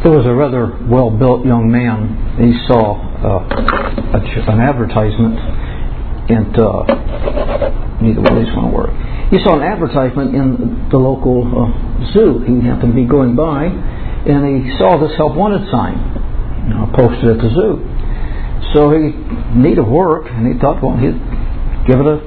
There was a rather well-built young man. He saw an advertisement, and neither one of these want to work. He saw an advertisement in the local zoo. He happened to be going by, and he saw this help wanted sign posted at the zoo. So he needed work, and he thought, well, he'd give it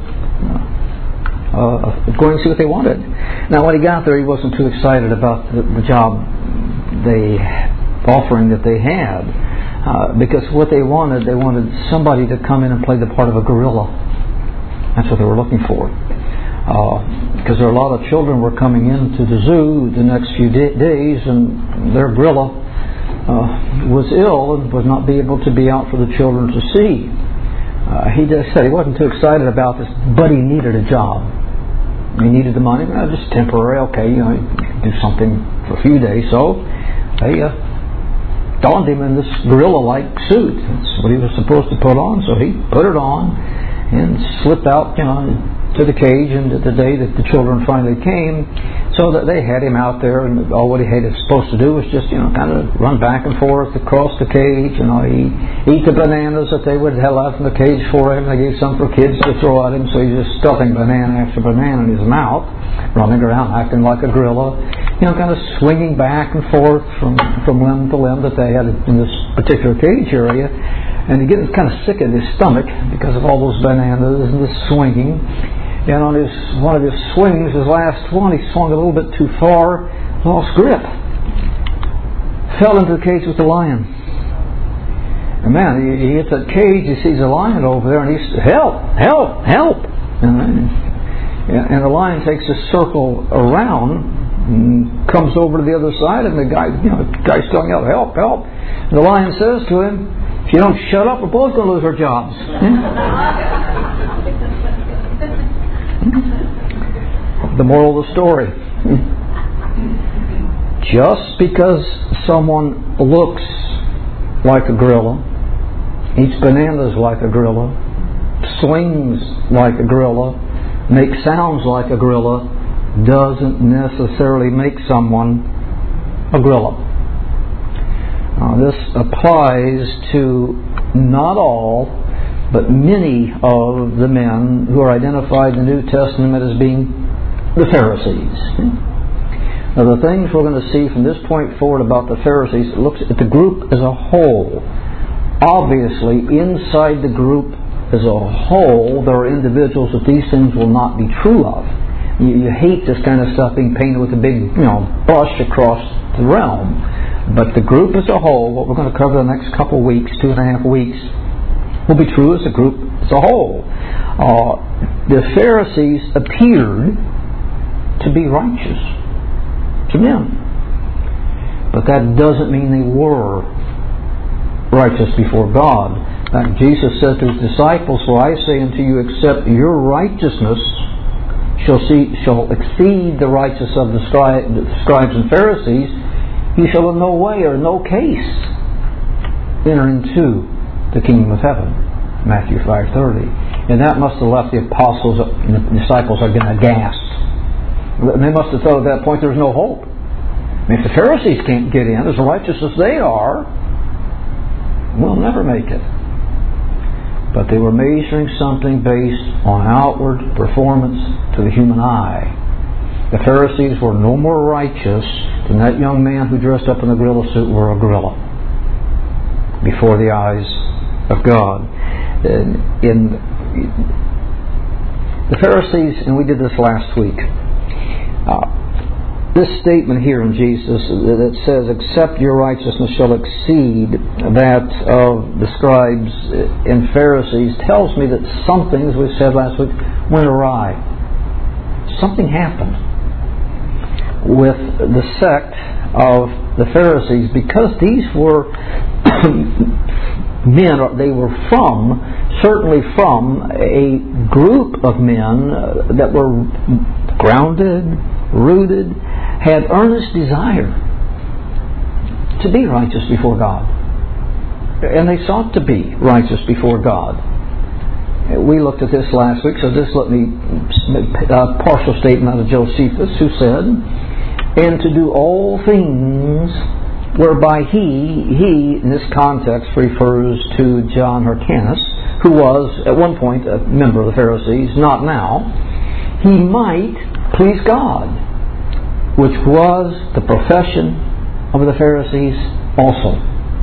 go and see what they wanted. Now, when he got there, he wasn't too excited about the job offering that they had, because what they wanted somebody to come in and play the part of a gorilla. That's what they were looking for. Because there are a lot of children were coming into the zoo the next few days, and their gorilla was ill and would not be able to be out for the children to see. He just said he wasn't too excited about this, but he needed a job. He needed the money. Just temporary, okay, do something for a few days. So they donned him in this gorilla-like suit. That's what he was supposed to put on. So he put it on and slipped out, to the cage. And the day that the children finally came, so that they had him out there, and all what he was supposed to do was just, kind of run back and forth across the cage. Eat the bananas that they would have left in the cage for him. They gave some for kids to throw at him, so he's just stuffing banana after banana in his mouth, running around acting like a gorilla, kind of swinging back and forth from limb to limb that they had in this particular cage area. And he gets kind of sick in his stomach because of all those bananas and the swinging. And on one of his swings, his last one, he swung a little bit too far, lost grip, fell into the cage with the lion. And man, he hits that cage, he sees a lion over there, and he's, help, help, help! And the lion takes a circle around, and comes over to the other side, and the guy's still yelling, help, help! And the lion says to him, if you don't shut up, we're both going to lose our jobs. The moral of the story. Just because someone looks like a gorilla, eats bananas like a gorilla, swings like a gorilla, makes sounds like a gorilla, doesn't necessarily make someone a gorilla. This applies to not all, but many of the men who are identified in the New Testament as being the Pharisees. Now, the things we're going to see from this point forward about the Pharisees, it looks at the group as a whole. Obviously, inside the group as a whole, there are individuals that these things will not be true of. You hate this kind of stuff being painted with a big, brush across the realm. But the group as a whole, what we're going to cover the next couple weeks, 2.5 weeks, will be true as a group as a whole. The Pharisees appeared to be righteous to men, but that doesn't mean they were righteous before God. Like Jesus said to his disciples, "For I say unto you, except your righteousness shall exceed the righteousness of the scribes and Pharisees, you shall in no way or no case enter into the kingdom of heaven." Matthew 5:30. And that must have left the apostles and the disciples again aghast. They must have thought at that point there's no hope. If the Pharisees can't get in as righteous as they are, we'll never make it. But they were measuring something based on outward performance to the human eye. The Pharisees were no more righteous than that young man who dressed up in a gorilla suit were a gorilla before the eyes of God. In the Pharisees, and we did this last week, this statement here in Jesus that says, except your righteousness shall exceed that of the scribes and Pharisees, tells me that something, as we said last week, went awry. Something happened with the sect of the Pharisees, because these were men, they were certainly from a group of men that were grounded, rooted, had earnest desire to be righteous before God. And they sought to be righteous before God. We looked at this last week, so just let me make a partial statement out of Josephus, who said, and to do all things whereby he in this context refers to John Hyrcanus, who was at one point a member of the Pharisees, not now, he might please God, which was the profession of the Pharisees also.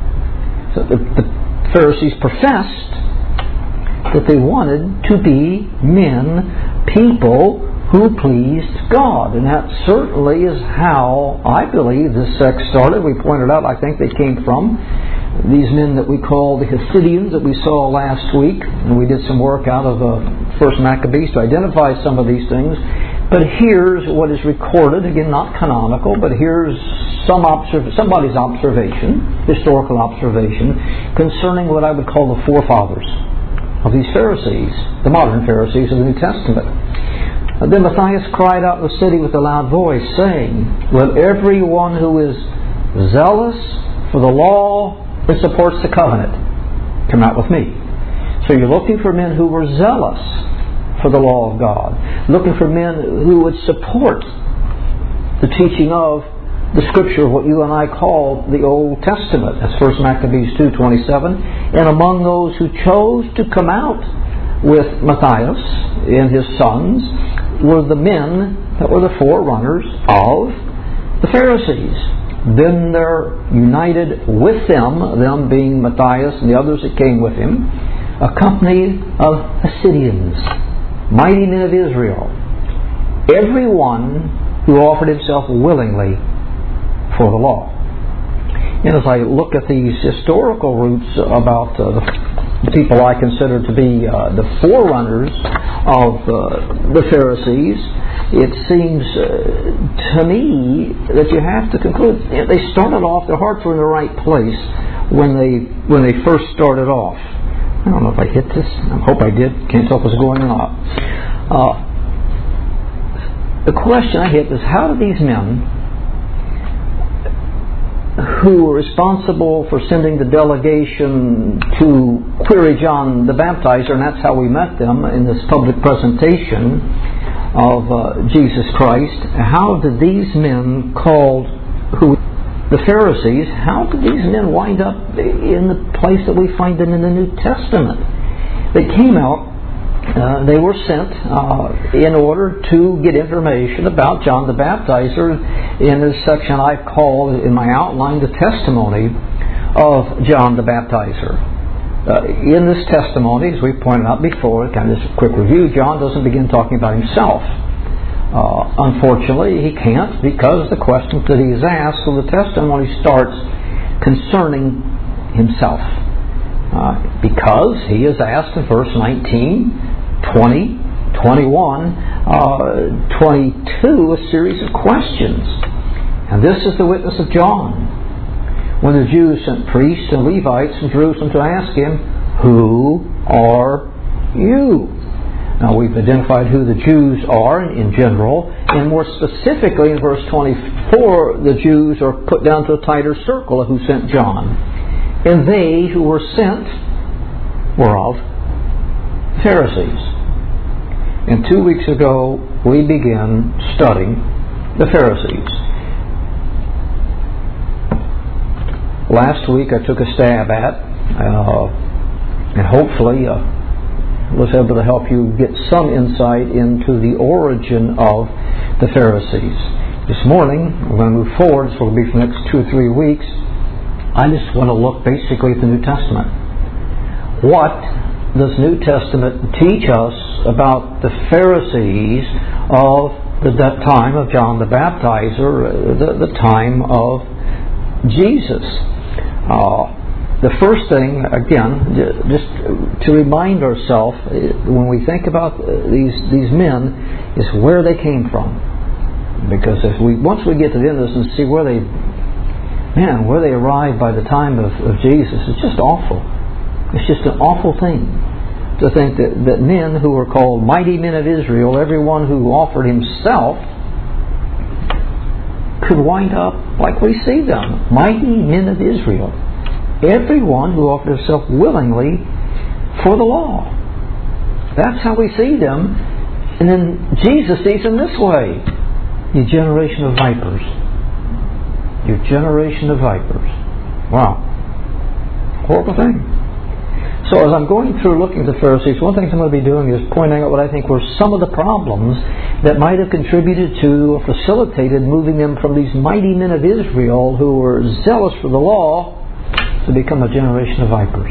So the Pharisees professed that they wanted to be men, people who pleased God. And that certainly is how I believe this sect started. We pointed out, I think they came from these men that we call the Hasidians that we saw last week. And we did some work out of First Maccabees to identify some of these things. But here's what is recorded, again not canonical, but here's somebody's observation, historical observation, concerning what I would call the forefathers of these Pharisees, the modern Pharisees of the New Testament. Then Matthias cried out in the city with a loud voice, saying, "Let everyone who is zealous for the law and supports the covenant come out with me." So you're looking for men who were zealous for the law of God, looking for men who would support the teaching of the Scripture, what you and I call the Old Testament. That's 1 Maccabees 2:27. And among those who chose to come out with Matthias and his sons were the men that were the forerunners of the Pharisees. Then there united with them being Matthias and the others that came with him, a company of Hasidians, mighty men of Israel, every one who offered himself willingly for the law. And as I look at these historical roots about the people I consider to be the forerunners of the Pharisees, it seems to me that you have to conclude they started off, their hearts were in the right place when they first started off. I don't know if I hit this. I hope I did. Can't tell if it's going or not. The question I hit is, how do these men who were responsible for sending the delegation to query John the Baptizer, and that's how we met them in this public presentation of Jesus Christ, how did these men called the Pharisees, how did these men wind up in the place that we find them in the New Testament? They came out, they were sent in order to get information about John the Baptizer in this section I call in my outline the testimony of John the Baptizer. In this testimony, as we pointed out before, kind of just a quick review, John doesn't begin talking about himself. Unfortunately, he can't, because the questions that he is asked, so the testimony starts concerning himself. Because he is asked in verse 19, 20, 21, 22, a series of questions. And this is the witness of John. When the Jews sent priests and Levites from Jerusalem to ask him, "Who are you?" Now we've identified who the Jews are in general, and more specifically in verse 24, the Jews are put down to a tighter circle of who sent John. And they who were sent were of Pharisees. And 2 weeks ago we began studying the Pharisees. Last week I took a stab at, and hopefully was able to help you get some insight into the origin of the Pharisees. This morning, we're going to move forward, so it'll be for the next 2 or 3 weeks. I just want to look basically at the New Testament. What does New Testament teach us about the Pharisees of the time of John the Baptizer, the time of Jesus? The first thing, again, just to remind ourselves when we think about these men, is where they came from. Because once we get to the end of this and see where they arrived by the time of Jesus, it's just awful. It's just an awful thing to think that men who were called mighty men of Israel, everyone who offered himself, could wind up like we see them, mighty men of Israel. Everyone who offered himself willingly for the law. That's how we see them. And then Jesus sees them this way: "You generation of vipers, You generation of vipers. Wow. Horrible thing. So as I'm going through looking at the Pharisees, one thing I'm going to be doing is pointing out what I think were some of the problems that might have contributed to or facilitated moving them from these mighty men of Israel who were zealous for the law to become a generation of vipers.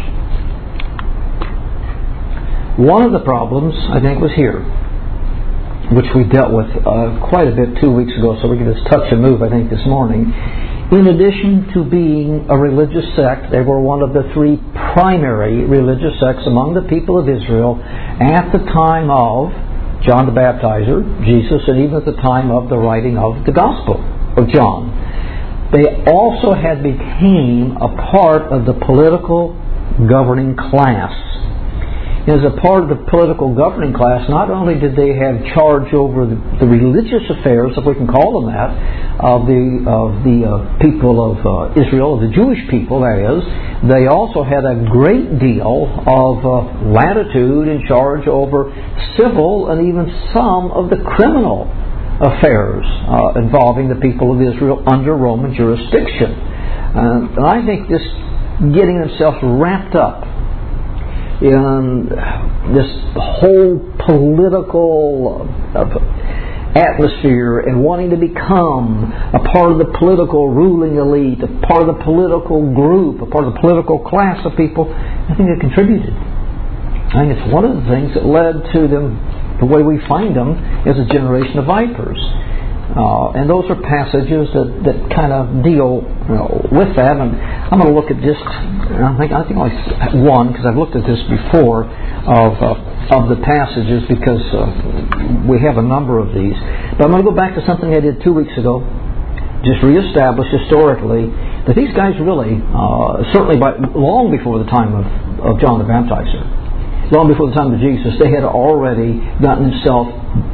One of the problems, I think, was here, which we dealt with quite a bit 2 weeks ago, so we can just touch and move, I think, this morning. In addition to being a religious sect, they were one of the three primary religious sects among the people of Israel at the time of John the Baptizer, Jesus, and even at the time of the writing of the Gospel of John. They also had become a part of the political governing class. As a part of the political governing class, not only did they have charge over the religious affairs, if we can call them that, of the people of Israel, the Jewish people, that is, they also had a great deal of latitude and charge over civil and even some of the criminal affairs involving the people of Israel under Roman jurisdiction. And I think this getting themselves wrapped up in this whole political atmosphere and wanting to become a part of the political ruling elite, a part of the political group, a part of the political class of people, I think it contributed. I think it's one of the things that led to them, the way we find them, as a generation of vipers. And those are passages that kind of deal with that. And I'm going to look at just, I think only one, because I've looked at this before, of the passages, because we have a number of these. But I'm going to go back to something I did 2 weeks ago, just reestablish historically that these guys really, certainly long before the time of John the Baptizer, long before the time of Jesus, they had already gotten themselves,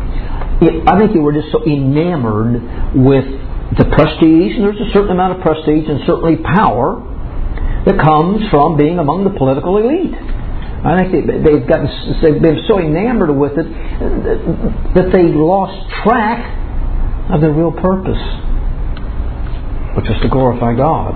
I think they were just so enamored with the prestige, and there's a certain amount of prestige and certainly power that comes from being among the political elite. I think they've been so enamored with it that they lost track of their real purpose, which is to glorify God.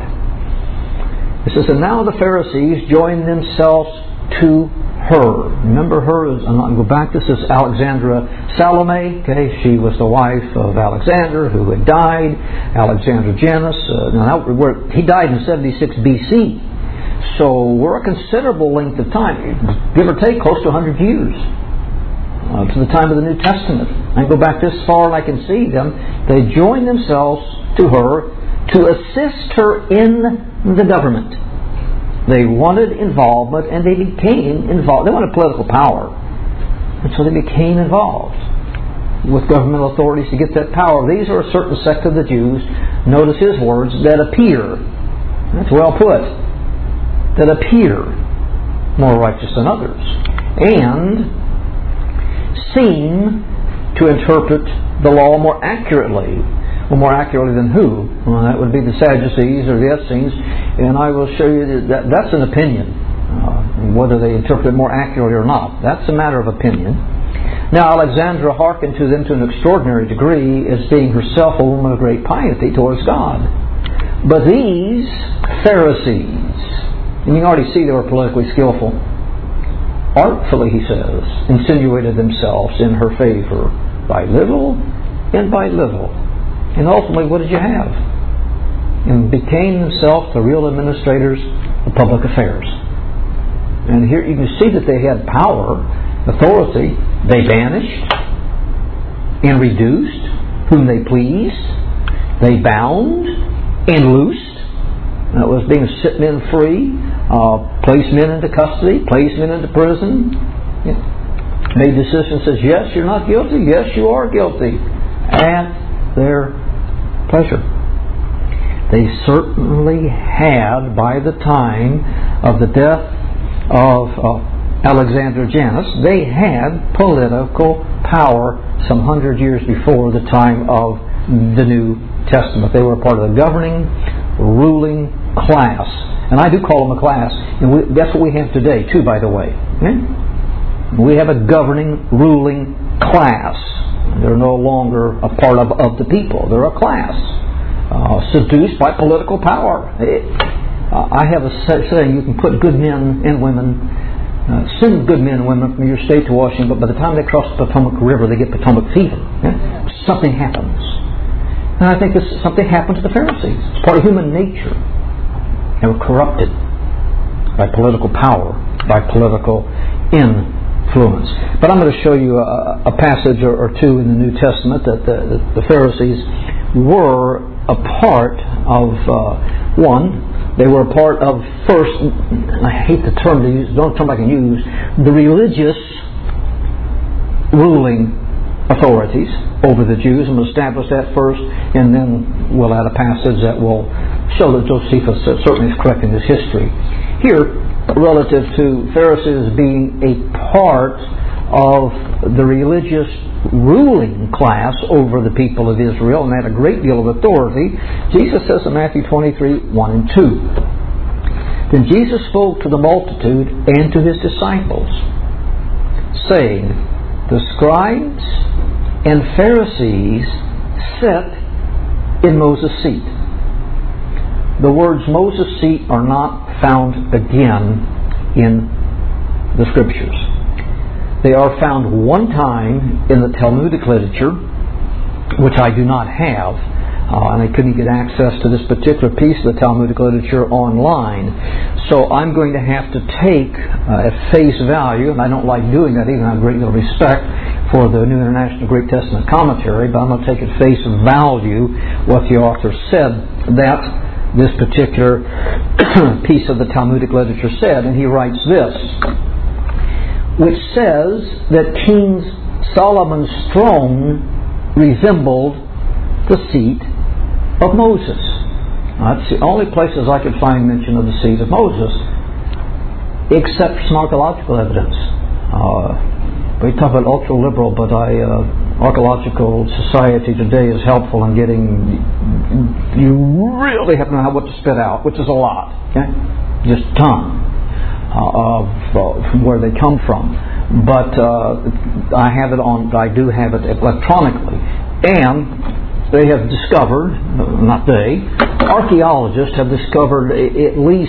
It says, and now the Pharisees joined themselves to her. Remember her, I'm not going to go back, this is Alexandra Salome. Okay, she was the wife of Alexander who had died, Alexander Janus. He died in 76 BC. So we're a considerable length of time, give or take close to 100 years, to the time of the New Testament. I can go back this far and I can see them. They joined themselves to her to assist her in the government. They wanted involvement, and they became involved. They wanted political power, and so they became involved with governmental authorities to get that power. These are a certain sect of the Jews, notice his words, that appear, that's well put, that appear more righteous than others, and seem to interpret the law more accurately. Well, more accurately than who? Well, that would be the Sadducees or the Essenes, and I will show you that that's an opinion. Whether they interpret it more accurately or not, that's a matter of opinion. Now, Alexandra hearkened to them to an extraordinary degree, as being herself a woman of great piety towards God. But these Pharisees, and you can already see they were politically skillful, artfully, he says, insinuated themselves in her favor by little and by little. And ultimately, what did you have? And became themselves the real administrators of public affairs. And here you can see that they had power, authority. They banished and reduced whom they pleased. They bound and loosed. That was being set men free, placed men into custody, placed men into prison. Made decisions, says, yes, you're not guilty. Yes, you are guilty. At their pleasure. They certainly had, by the time of the death of Alexander Janus, they had political power some 100 years before the time of the New Testament. They were a part of the governing, ruling class. And I do call them a class, and that's what we have today too, by the way. Okay? We have a governing, ruling class. They're no longer a part of the people. They're a class. seduced by political power. I have a saying, you can put good men and women, send good men and women from your state to Washington, but by the time they cross the Potomac River, they get Potomac fever. Something happens. And I think something happened to the Pharisees. It's part of human nature. They were corrupted by political power, by political influence. But I'm going to show you a passage or two in the New Testament that the Pharisees were a part of. They were a part of, first, I hate the term to use, don't term I can use, the religious ruling authorities over the Jews. I'm going to establish that first, and then we'll add a passage that will show that Josephus certainly is correct in his history. Here, relative to Pharisees being a part of the religious ruling class over the people of Israel, and had a great deal of authority, Jesus says in Matthew 23, 1 and 2, Then Jesus spoke to the multitude and to His disciples, saying, The scribes and Pharisees sit in Moses' seat. The words Moses' seat are not found again in the Scriptures. They are found one time in the Talmudic literature, which I do not have, and I couldn't get access to this particular piece of the Talmudic literature online. So I'm going to have to take at face value, and I don't like doing that, even I have a great deal of respect for the New International Greek Testament Commentary, but I'm going to take at face value what the author said that this particular piece of the Talmudic literature said, and he writes this, which says that King Solomon's throne resembled the seat of Moses. Now, that's the only places I could find mention of the seat of Moses, except some archaeological evidence. We talk about ultra-liberal, but archaeological society today is helpful in getting, you really have to know what to spit out, which is a lot. Okay? Just a ton. From where they come from, but I do have it electronically, and they have discovered, archaeologists have discovered at least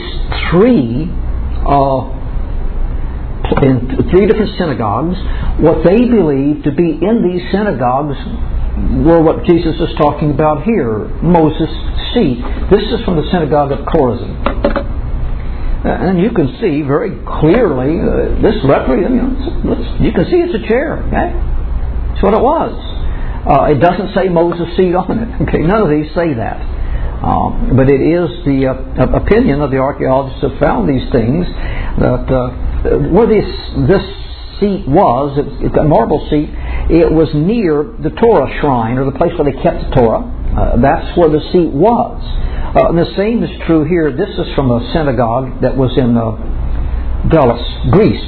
in three different synagogues, what they believe to be in these synagogues were what Jesus is talking about here, Moses' seat. This is from the synagogue of Chorazin. And you can see very clearly this you can see it's a chair. Okay, that's what it was. It doesn't say Moses' seat on it. Okay, none of these say that. But it is the opinion of the archaeologists who have found these things that where this seat was, it's a marble seat. It was near the Torah shrine, or the place where they kept the Torah. That's where the seat was. And the same is true here. This is from a synagogue that was in Delos, Greece.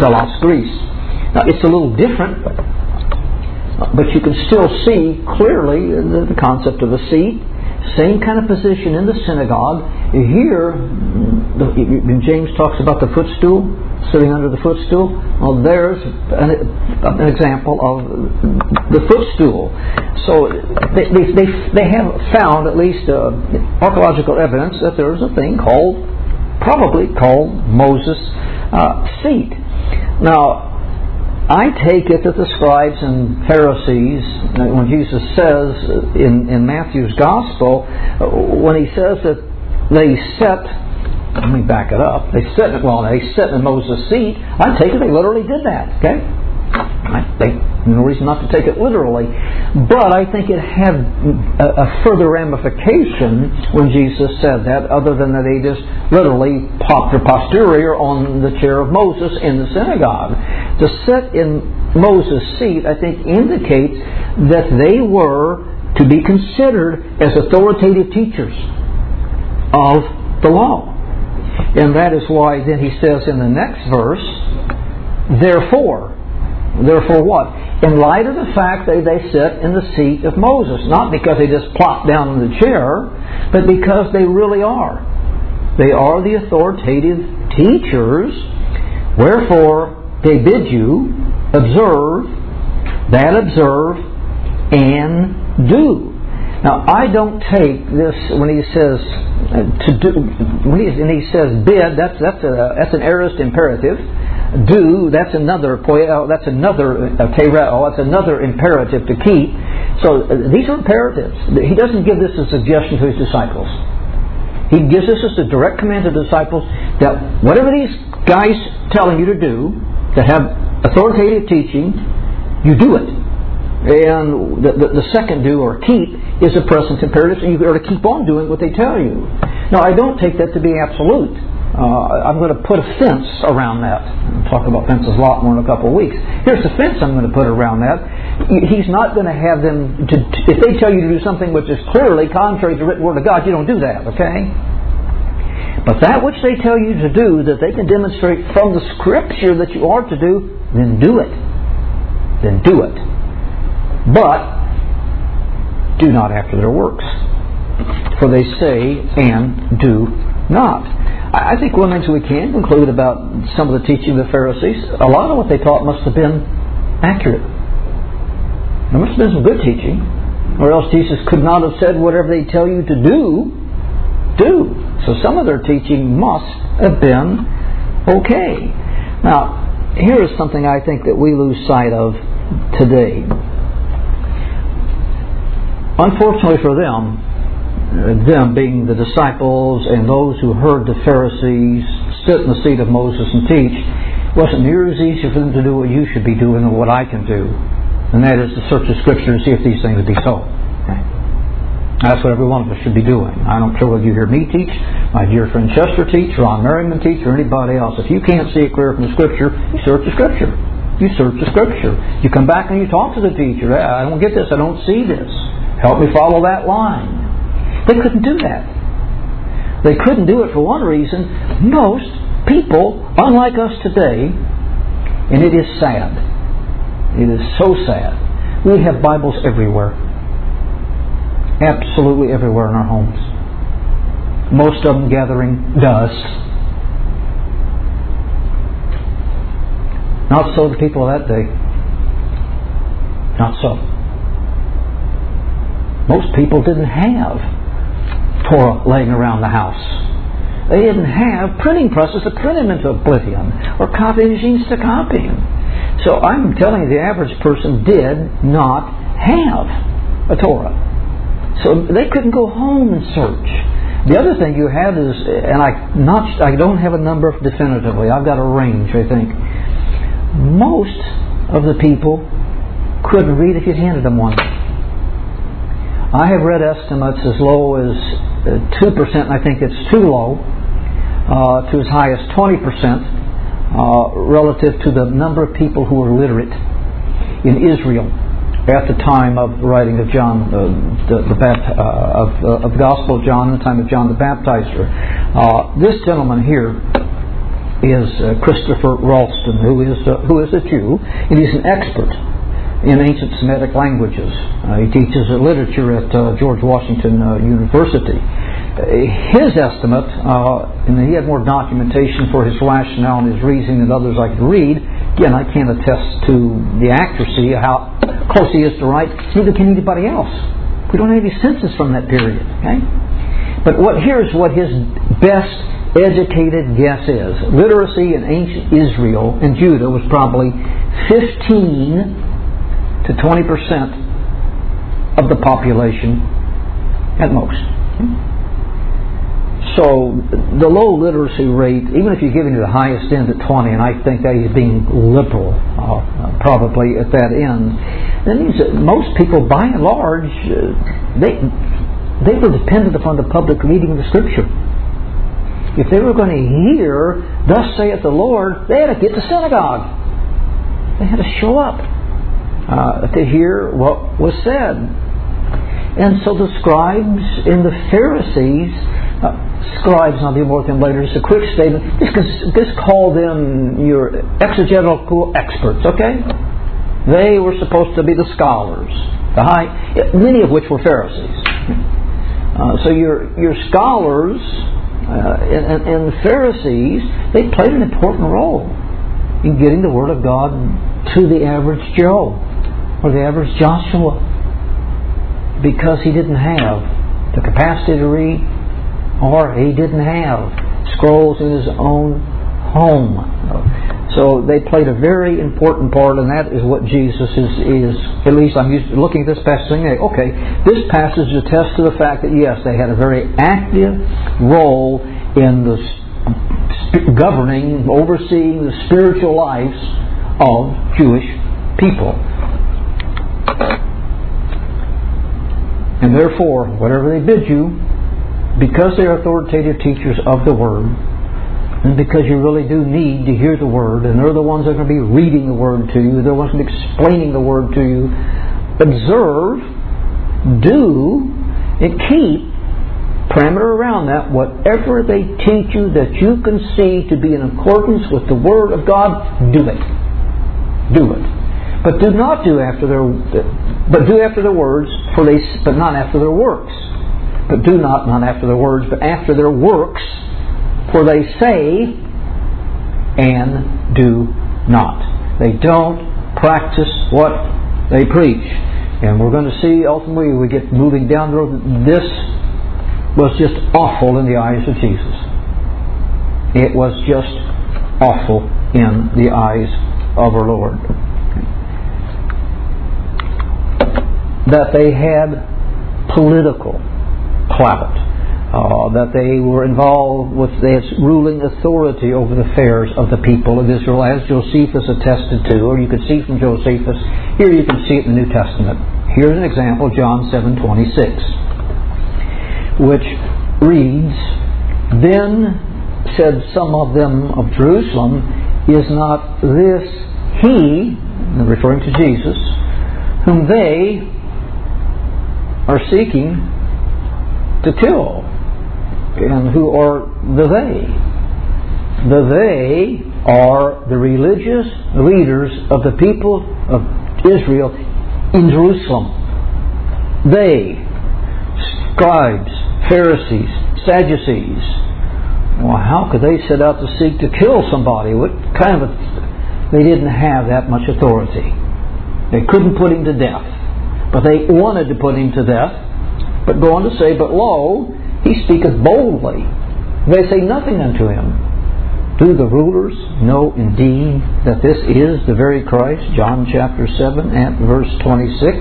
Now, it's a little different, but you can still see clearly the concept of a seat. Same kind of position in the synagogue. Here, James talks about the footstool, sitting under the footstool. Well, there's an example of the footstool. So they have found, at least archaeological evidence, that there's a thing probably called Moses' seat. Now, I take it that the scribes and Pharisees, when Jesus says in Matthew's Gospel, when he says that they sat, let me back it up, they sat in Moses' seat, I take it they literally did that, okay? I think no reason not to take it literally, but I think it had a further ramification when Jesus said that, other than that they just literally popped their posterior on the chair of Moses in the synagogue. To sit in Moses' seat, I think, indicates that they were to be considered as authoritative teachers of the law. And that is why then he says in the next verse, Therefore what? In light of the fact that they sit in the seat of Moses. Not because they just plop down in the chair, but because they really are. They are the authoritative teachers. Wherefore they bid you observe, and do. Now, I don't take this when he says to do. When he says bid, that's an aorist imperative. Do, that's another poieo, that's another tereo, that's another imperative to keep. So these are imperatives. He doesn't give this as a suggestion to his disciples. He gives this as a direct command to the disciples that whatever these guys telling you to do, that have authoritative teaching, you do it. And the second do or keep is a present imperative, so you are to keep on doing what they tell you. Now, I don't take that to be absolute. I'm going to put a fence around that. I'll talk about fences a lot more in a couple of weeks. Here's the fence I'm going to put around that. He's not going to have them, if they tell you to do something which is clearly contrary to the written Word of God, you don't do that, okay? But that which they tell you to do, that they can demonstrate from the Scripture that you are to do, then do it. Then do it. But do not after their works. For they say and do not. I think one thing we can conclude about some of the teaching of the Pharisees, a lot of what they taught must have been accurate. There must have been some good teaching, or else Jesus could not have said whatever they tell you to do, do. So some of their teaching must have been okay. Now, here is something I think that we lose sight of today. Unfortunately for them being the disciples and those who heard the Pharisees sit in the seat of Moses and teach, it wasn't near as easy for them to do what you should be doing or what I can do. And that is to search the Scripture to see if these things be so. Okay? That's what every one of us should be doing. I don't care whether you hear me teach, my dear friend Chester teach, Ron Merriman teach, or anybody else. If you can't see it clear from the Scripture, you search the Scripture. You search the Scripture. You come back and you talk to the teacher. I don't get this. I don't see this. Help me follow that line. They couldn't do that. They couldn't do it for one reason. Most people, unlike us today, and it is sad. It is so sad. We have Bibles everywhere. Absolutely everywhere in our homes. Most of them gathering dust. Not so the people of that day. Not so. Most people didn't have Torah laying around the house. They didn't have printing presses to print them into oblivion, or copy machines to copy them. So I'm telling you, the average person did not have a Torah. So they couldn't go home and search. The other thing you had is, and I don't have a number definitively, I've got a range, I think. Most of the people couldn't read if you handed them one. I have read estimates as low as 2%, and I think it's too low, to as high as 20% relative to the number of people who were literate in Israel at the time of the writing of John, of the Gospel of John, in the time of John the Baptizer. This gentleman here is Christopher Ralston, who is a Jew, and he's an expert in ancient Semitic languages. He teaches literature at George Washington University. His estimate, and he had more documentation for his rationale and his reasoning than others I could read. Again, I can't attest to the accuracy, how close he is to right. Neither can anybody else. We don't have any census from that period. Okay? But here's what his best educated guess is. Literacy in ancient Israel and Judah was probably 15 to 20% of the population at most. So the low literacy rate, even if you're giving it the highest end at 20, and I think that he's being liberal probably at that end, that means that most people by and large they were dependent upon the public reading of the Scripture. If they were going to hear, thus saith the Lord, they had to get to synagogue. They had to show up to hear what was said. And so the scribes and the Pharisees, scribes, and I'll be more with them later, just a quick statement, just call them your exegetical experts, okay? They were supposed to be the scholars, many of which were Pharisees. So your scholars and the Pharisees, they played an important role in getting the Word of God to the average Joe or the average Joshua. because he didn't have the capacity to read, or he didn't have scrolls in his own home. So they played a very important part, and that is what Jesus is at least I'm looking at this passage saying, okay, this passage attests to the fact that yes, they had a very active role in the governing, overseeing the spiritual lives of Jewish people. And therefore, whatever they bid you, because they are authoritative teachers of the Word, and because you really do need to hear the Word, and they're the ones that are going to be reading the Word to you, they're the ones that are going to be explaining the Word to you, observe, do, and keep parameter around that. Whatever they teach you that you can see to be in accordance with the Word of God, do it. Do it. But do not do after their words, but not after their works. But do not after their words, but after their works, for they say and do not. They don't practice what they preach. And we're going to see ultimately we get moving down the road. This was just awful in the eyes of Jesus. It was just awful in the eyes of our Lord. That they had political clout, that they were involved with their ruling authority over the affairs of the people of Israel, as Josephus attested to, or you can see from Josephus. Here you can see it in the New Testament. Here's an example, John 7:26, which reads, "Then said some of them of Jerusalem, is not this he," referring to Jesus, "whom they are seeking to kill?" And who are the they? The they are the religious leaders of the people of Israel in Jerusalem. They, scribes, Pharisees, Sadducees. Well, how could they set out to seek to kill somebody? What kind of they didn't have that much authority. They couldn't put him to death. But they wanted to put him to death, but go on to say, "But lo, he speaketh boldly. They say nothing unto him. Do the rulers know indeed that this is the very Christ?" John chapter 7 and verse 26.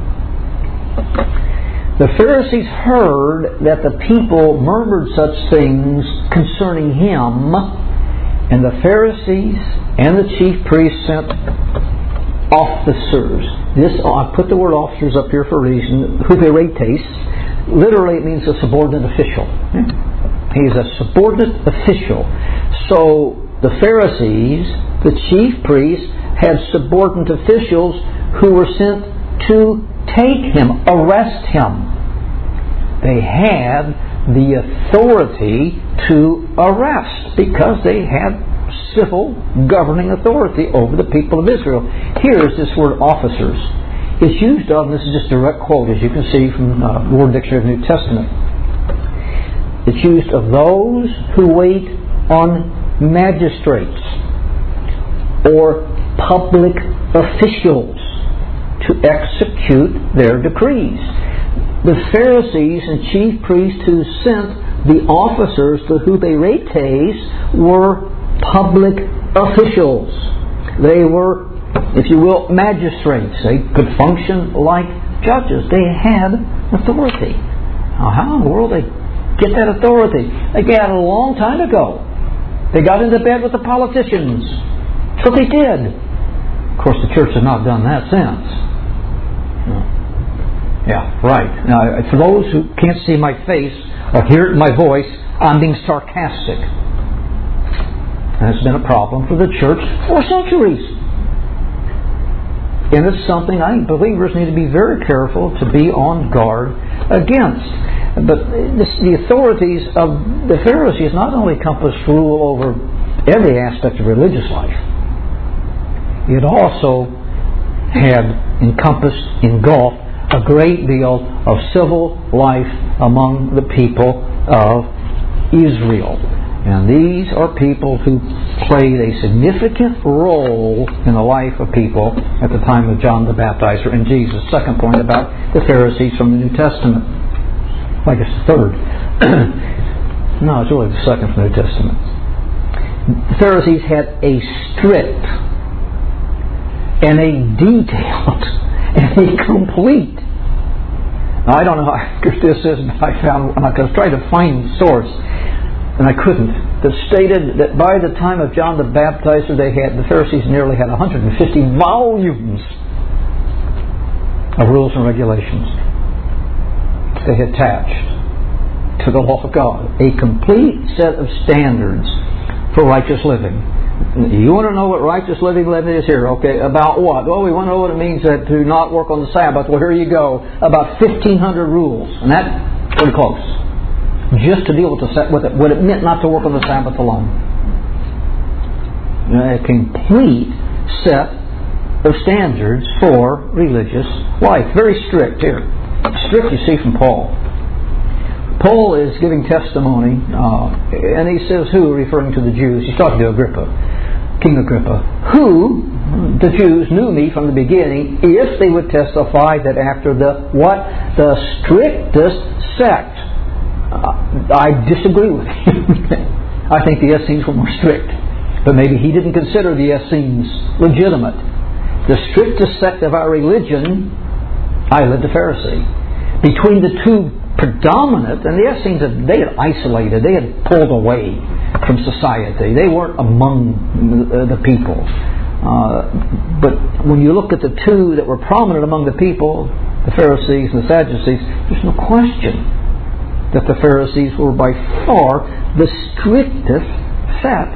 The Pharisees heard that the people murmured such things concerning him, and the Pharisees and the chief priests sent officers. I put the word officers up here for a reason. Huperetes. Literally it means a subordinate official. He's a subordinate official. So the Pharisees, the chief priests, had subordinate officials who were sent to take him, arrest him. They had the authority to arrest because they had civil governing authority over the people of Israel. Here is this word officers. It's used of, and this is just a direct quote, as you can see from the Word Dictionary of the New Testament. It's used of those who wait on magistrates or public officials to execute their decrees. The Pharisees and chief priests who sent the officers, the huperetes, were public officials. They were, if you will, magistrates. They could function like judges. They had authority. Now, how in the world did they get that authority? They got it a long time ago. They got into bed with the politicians. That's what they did. Of course, the church has not done that since. Yeah, right. Now, for those who can't see my face or hear my voice, I'm being sarcastic. And it's been a problem for the church for centuries. And it's something I think believers need to be very careful to be on guard against. But the authorities of the Pharisees not only encompassed rule over every aspect of religious life, it also had engulfed a great deal of civil life among the people of Israel. And these are people who played a significant role in the life of people at the time of John the Baptizer and Jesus. Second point about the Pharisees from the New Testament. I guess the third. No, it's really the second from the New Testament. The Pharisees had a strict and a detailed and a complete. Now, I don't know how accurate this is, but I was trying to find the source, and I couldn't. That stated that by the time of John the Baptizer, the Pharisees nearly had 150 volumes of rules and regulations they had attached to the law of God. A complete set of standards for righteous living. You want to know what righteous living is here? Okay, about what? Well, we want to know what it means to not work on the Sabbath. Well, here you go. About 1,500 rules. And that's pretty close. Just to deal with what it meant not to work on the Sabbath alone. A complete set of standards for religious life. Very strict here. Strict, you see, from Paul. Paul is giving testimony, and he says who, referring to the Jews. He's talking to Agrippa, King Agrippa, who, the Jews, knew me from the beginning, if they would testify that after the strictest sect. I disagree with him. I think the Essenes were more strict, but maybe he didn't consider the Essenes legitimate. The strictest sect of our religion, I led the Pharisee. Between the two predominant, and the Essenes they had isolated, they had pulled away from society. They weren't among the people. But when you look at the two that were prominent among the people, the Pharisees and the Sadducees, there's no question that the Pharisees were by far the strictest sect.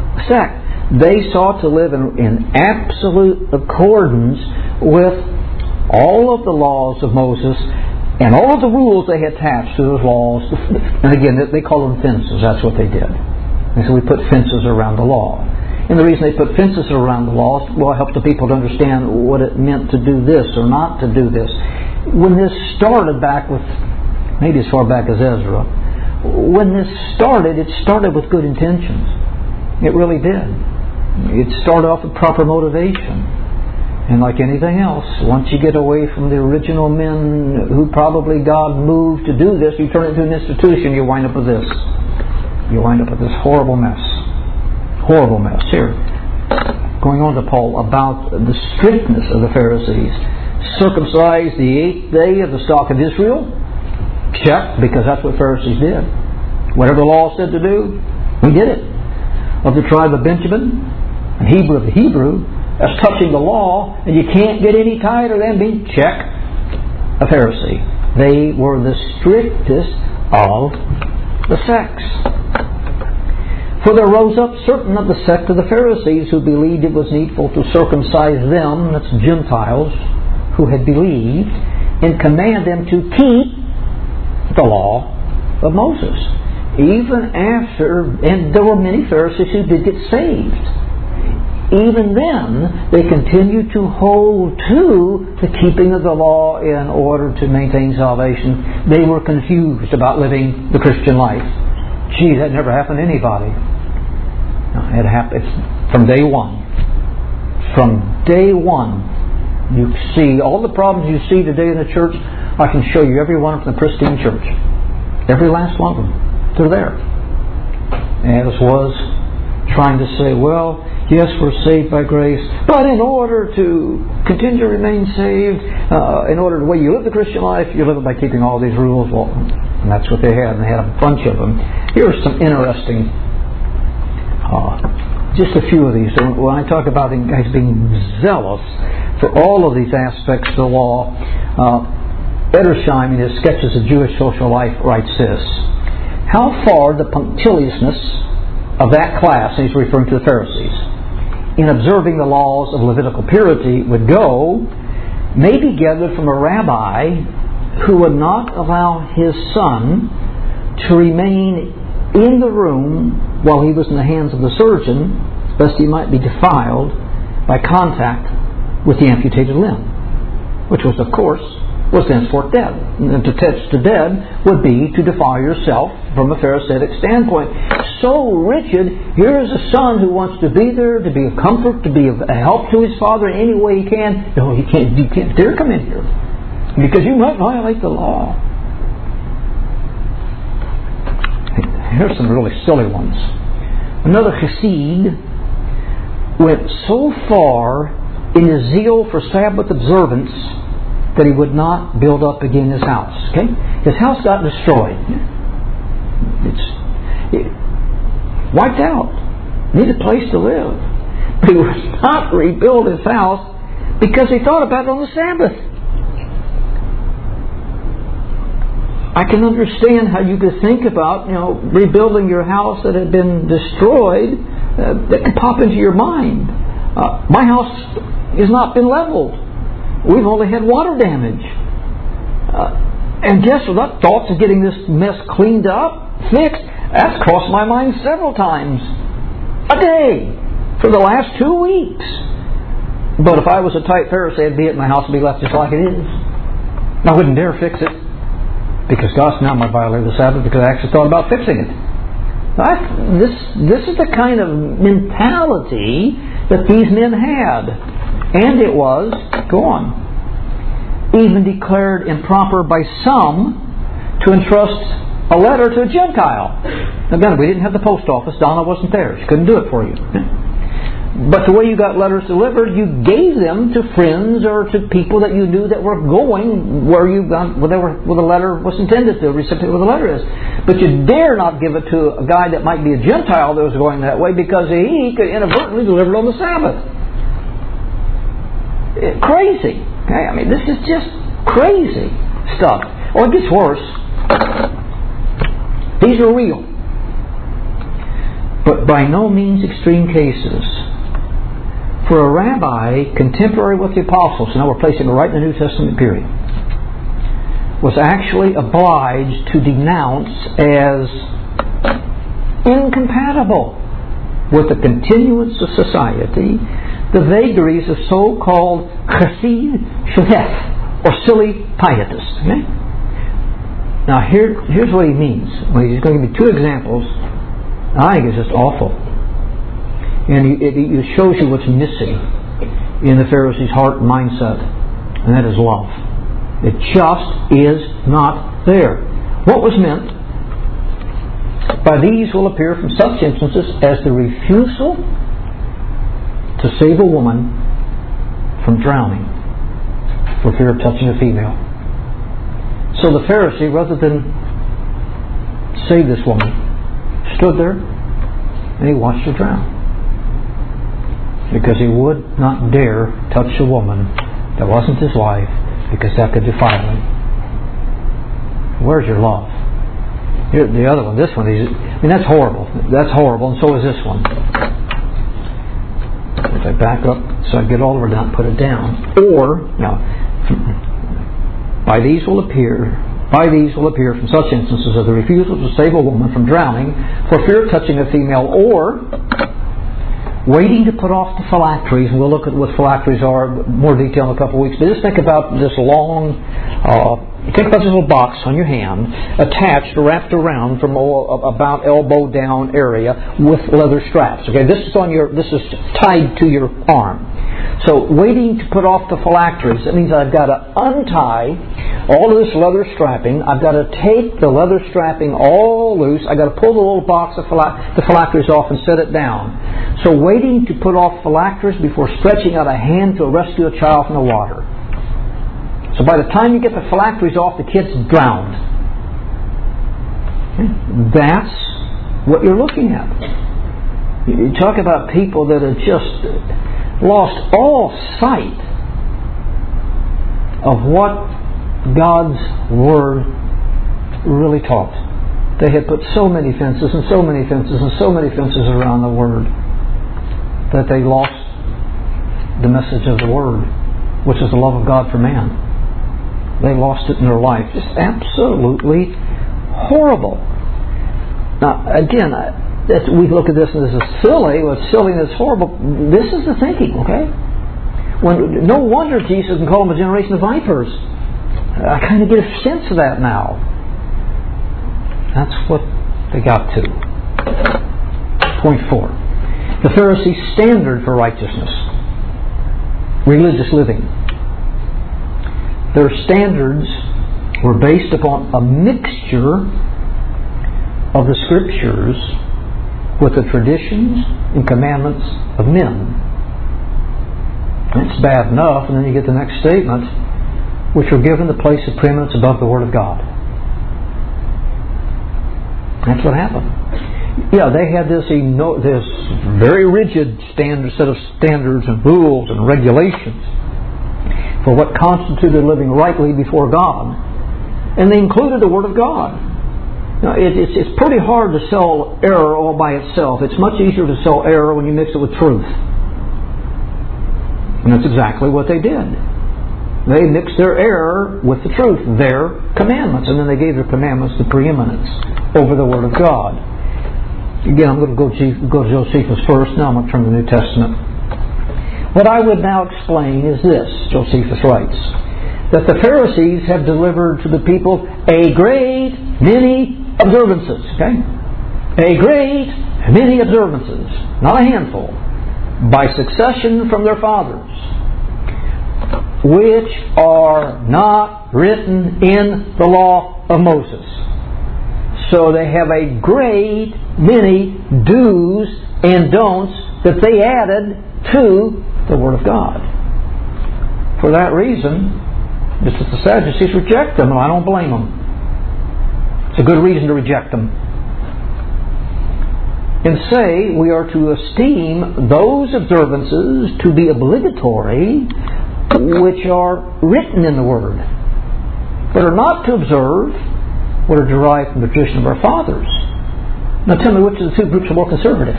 They sought to live in absolute accordance with all of the laws of Moses and all of the rules they attached to those laws. And again, they call them fences. That's what they did. And so we put fences around the law. And the reason they put fences around the law, well, it helps the people to understand what it meant to do this or not to do this. When this started back with, maybe as far back as Ezra, when this started, it started with good intentions. It really did. It started off with proper motivation. And like anything else, once you get away from the original men who probably God moved to do this, you turn it into an institution, you wind up with this. You wind up with this horrible mess. Horrible mess. Here, going on to Paul about the strictness of the Pharisees. Circumcise the 8th day of the stock of Israel. Check, because that's what Pharisees did. Whatever the law said to do, we did it. Of the tribe of Benjamin, and Hebrew of the Hebrew, as touching the law, and you can't get any tighter than being, check, a Pharisee. They were the strictest of the sects. For there rose up certain of the sect of the Pharisees who believed it was needful to circumcise them, that's Gentiles, who had believed, and command them to keep the law of Moses. Even after, and there were many Pharisees who did get saved. Even then, they continued to hold to the keeping of the law in order to maintain salvation. They were confused about living the Christian life. Gee, that never happened to anybody. No, it happened from day one. From day one, you see all the problems you see today in the church. I can show you every one from the pristine church. Every last one of them. They're there. As was trying to say, well, yes, we're saved by grace, but in order to continue to remain saved, in order the way you live the Christian life, you live it by keeping all these rules. Well, and that's what they had, and they had a bunch of them. Here are some interesting, just a few of these. When I talk about guys being zealous for all of these aspects of the law, Edersheim, in his Sketches of Jewish Social Life, writes this: how far the punctiliousness of that class, and he's referring to the Pharisees, in observing the laws of Levitical purity would go, may be gathered from a rabbi who would not allow his son to remain in the room while he was in the hands of the surgeon, lest he might be defiled by contact with the amputated limb, which was, of course, was thenceforth dead. And to touch the dead would be to defile yourself from a Pharisaic standpoint. So rigid, here is a son who wants to be there, to be of comfort, to be of help to his father in any way he can. No, you can't dare come in here, because you might violate the law. Here's some really silly ones. Another chassid went so far in his zeal for Sabbath observance that he would not build up again his house. Okay? His house got destroyed. It wiped out. Needed a place to live. But he would not rebuild his house because he thought about it on the Sabbath. I can understand how you could think about, rebuilding your house that had been destroyed. That could pop into your mind. My house has not been leveled. We've only had water damage. And guess what? Thoughts of getting this mess cleaned up, fixed, that's crossed my mind several times a day for the last 2 weeks. But if I was a tight Pharisee, I'd be it, my house would be left just like it is. I wouldn't dare fix it, because gosh, now I might violate the Sabbath because I actually thought about fixing it. This is the kind of mentality that these men had. And it was, go on, even declared improper by some to entrust a letter to a Gentile. Again, we didn't have the post office. Donna wasn't there. She couldn't do it for you. But the way you got letters delivered, you gave them to friends or to people that you knew that were going where the letter was intended to, the recipient where the letter is. But you dare not give it to a guy that might be a Gentile that was going that way, because he could inadvertently deliver it on the Sabbath. Crazy. Okay? I mean, this is just crazy stuff. Oh, it gets worse. These are real, but by no means extreme cases. For a rabbi contemporary with the apostles, now we're placing it right in the New Testament period, was actually obliged to denounce as incompatible with the continuance of society the vagaries of so-called chassid shotef, or silly pietists. Okay? Now here's what he means. Well, he's going to give me 2 examples. I think it's just awful. And it shows you what's missing in the Pharisee's heart and mindset, and that is love. It just is not there. What was meant by these will appear from such instances as the refusal to save a woman from drowning for fear of touching a female. So the Pharisee, rather than save this woman, stood there and he watched her drown, because he would not dare touch a woman that wasn't his wife, because that could defile him. Where's your love? Here, the other one, this one, that's horrible. That's horrible, and so is this one. If I back up so I get all the way down, put it down. Or, now, by these will appear from such instances of the refusal to save a woman from drowning for fear of touching a female, or waiting to put off the phylacteries, and we'll look at what phylacteries are in more detail in a couple of weeks. But just think about this think about this little box on your hand, attached, wrapped around from about elbow down area with leather straps. Okay, this is tied to your arm. So waiting to put off the phylacteries, that means I've got to untie all of this leather strapping. I've got to take the leather strapping all loose. I've got to pull the little box of the phylacteries off and set it down. So waiting to put off phylacteries before stretching out a hand to rescue a child from the water. So by the time you get the phylacteries off, the kid's drowned. That's what you're looking at. You talk about people that have just lost all sight of what God's Word really taught. They had put so many fences and so many fences and so many fences around the Word that they lost the message of the Word, which is the love of God for man. They lost it in their life. Just absolutely horrible. Now, again, we look at this and this is silly. Well, it's silly and it's horrible. This is the thinking, okay? No wonder Jesus can call them a generation of vipers. I kind of get a sense of that now. That's what they got to. Point 4. The Pharisees' standard for righteousness. Religious living. Their standards were based upon a mixture of the Scriptures with the traditions and commandments of men. That's bad enough, and then you get the next statement, which were given the place of preeminence above the Word of God. That's what happened. Yeah, they had this very rigid set of standards and rules and regulations for what constituted living rightly before God. And they included the Word of God. Now, it's pretty hard to sell error all by itself. It's much easier to sell error when you mix it with truth. And that's exactly what they did. They mixed their error with the truth, their commandments, and then they gave their commandments the preeminence over the Word of God. Again, I'm going to go to Josephus first. Now I'm going to turn to the New Testament. What I would now explain is this, Josephus writes, that the Pharisees have delivered to the people a great many observances. Okay? A great many observances, not a handful, by succession from their fathers, which are not written in the law of Moses. So they have a great many do's and don'ts that they added to the Word of God. For that reason, just as the Sadducees reject them, and I don't blame them. It's a good reason to reject them. And say we are to esteem those observances to be obligatory which are written in the Word, but are not to observe what are derived from the tradition of our fathers. Now tell me, which of the two groups are more conservative?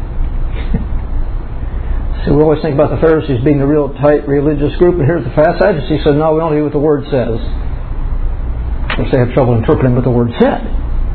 So we always think about the Pharisees being a real tight religious group, and here's the Sadducees said, no, we only do what the Word says. Of course, they have trouble interpreting what the Word said.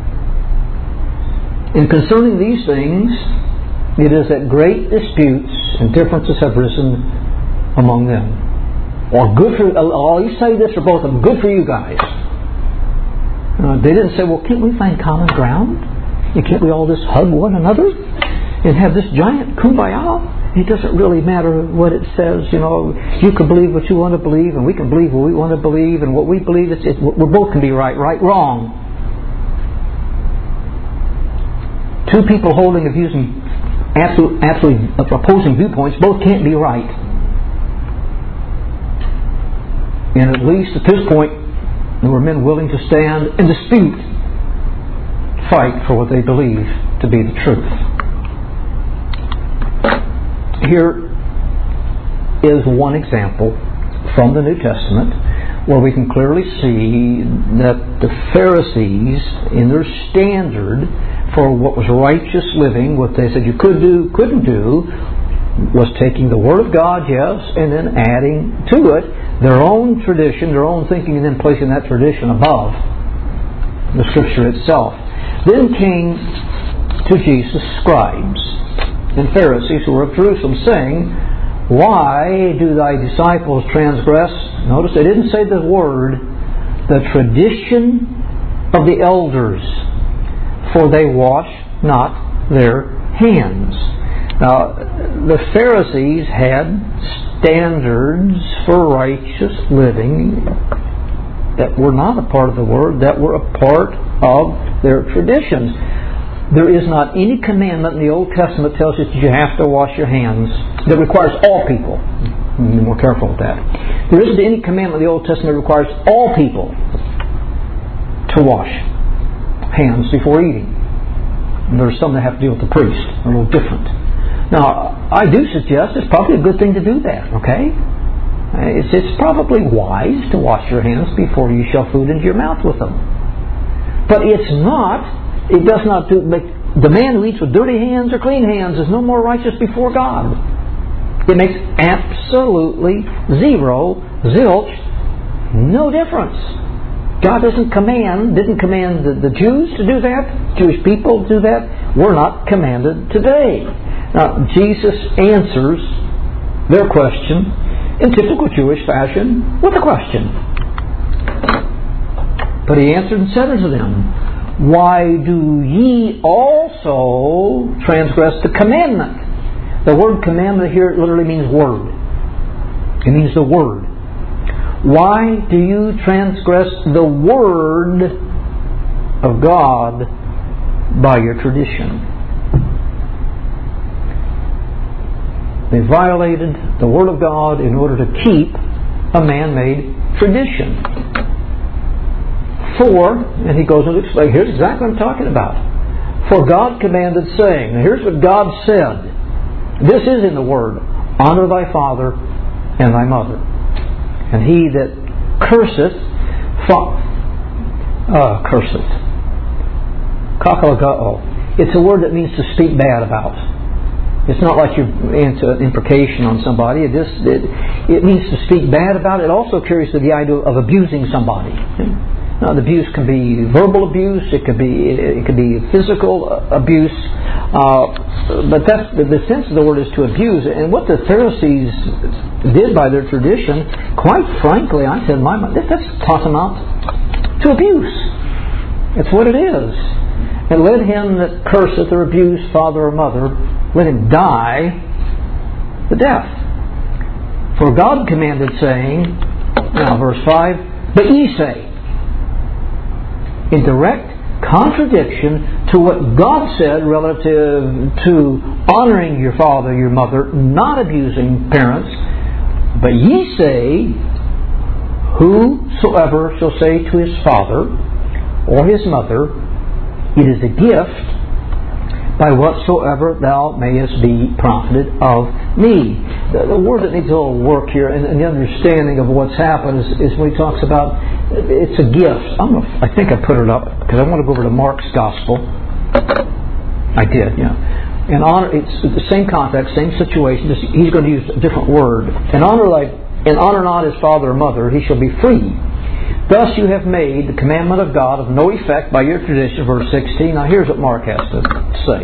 And concerning these things, it is that great disputes and differences have risen among them. Or good for, I'll say this for both of them, good for you guys. They didn't say, well, can't we find common ground? And can't we all just hug one another and have this giant kumbaya? It doesn't really matter what it says, you can believe what you want to believe, and we can believe what we want to believe, and what we believe, we both can be right, wrong. Two people holding absolutely opposing viewpoints both can't be right. And at least at this point, there were men willing to stand and dispute, fight for what they believe to be the truth. Here is one example from the New Testament where we can clearly see that the Pharisees, in their standard for what was righteous living, what they said you could do, couldn't do, was taking the Word of God, yes, and then adding to it their own tradition, their own thinking, and then placing that tradition above the Scripture itself. Then came to Jesus scribes and Pharisees who were of Jerusalem, saying, why do thy disciples transgress? Notice they didn't say the word, the tradition of the elders, for they wash not their hands. Now, the Pharisees had standards for righteous living that were not a part of the Word, that were a part of their traditions. There is not any commandment in the Old Testament that tells you that you have to wash your hands that requires all people. Be more careful with that. There isn't any commandment in the Old Testament that requires all people to wash hands before eating. And there's some that have to deal with the priest. They're a little different. Now, I do suggest it's probably a good thing to do that, okay? It's probably wise to wash your hands before you shove food into your mouth with them. But it does not make the man who eats with dirty hands or clean hands is no more righteous before God. It makes absolutely zilch, no difference. God didn't command the Jews to do that, Jewish people to do that. We're not commanded today. Now, Jesus answers their question in typical Jewish fashion with a question. But he answered and said unto them, Why do ye also transgress the commandment? The word commandment here literally means word. It means the word. Why do you transgress the word of God by your tradition? They violated the word of God in order to keep a man-made tradition. For, and he goes on to explain, here's exactly what I'm talking about. For God commanded, saying, now here's what God said. This is in the Word. Honor thy father and thy mother. And he that curseth, curseth. Kakalagao. It's a word that means to speak bad about. It's not like you're into an imprecation on somebody. It means to speak bad about. It also carries the idea of abusing somebody. Now, the abuse can be verbal abuse. It could be physical abuse. But that's the sense of the word is to abuse. And what the Pharisees did by their tradition, quite frankly, I said in my mind, that's tantamount to abuse. That's what it is. And let him that curseth or abuse father or mother, let him die the death. For God commanded, saying, now verse 5, But ye say, in direct contradiction to what God said relative to honoring your father, your mother, not abusing parents, but ye say, whosoever shall say to his father or his mother, it is a gift by whatsoever thou mayest be profited of me. The word that needs a little work here, and the understanding of what's happened is when he talks about it's a gift. I think I put it up because I want to go over to Mark's Gospel. I did, yeah. And honor, it's the same context, same situation. Just, he's going to use a different word. And honor not his father or mother, he shall be free. Thus you have made the commandment of God of no effect by your tradition. Verse 16. Now here's what Mark has to say.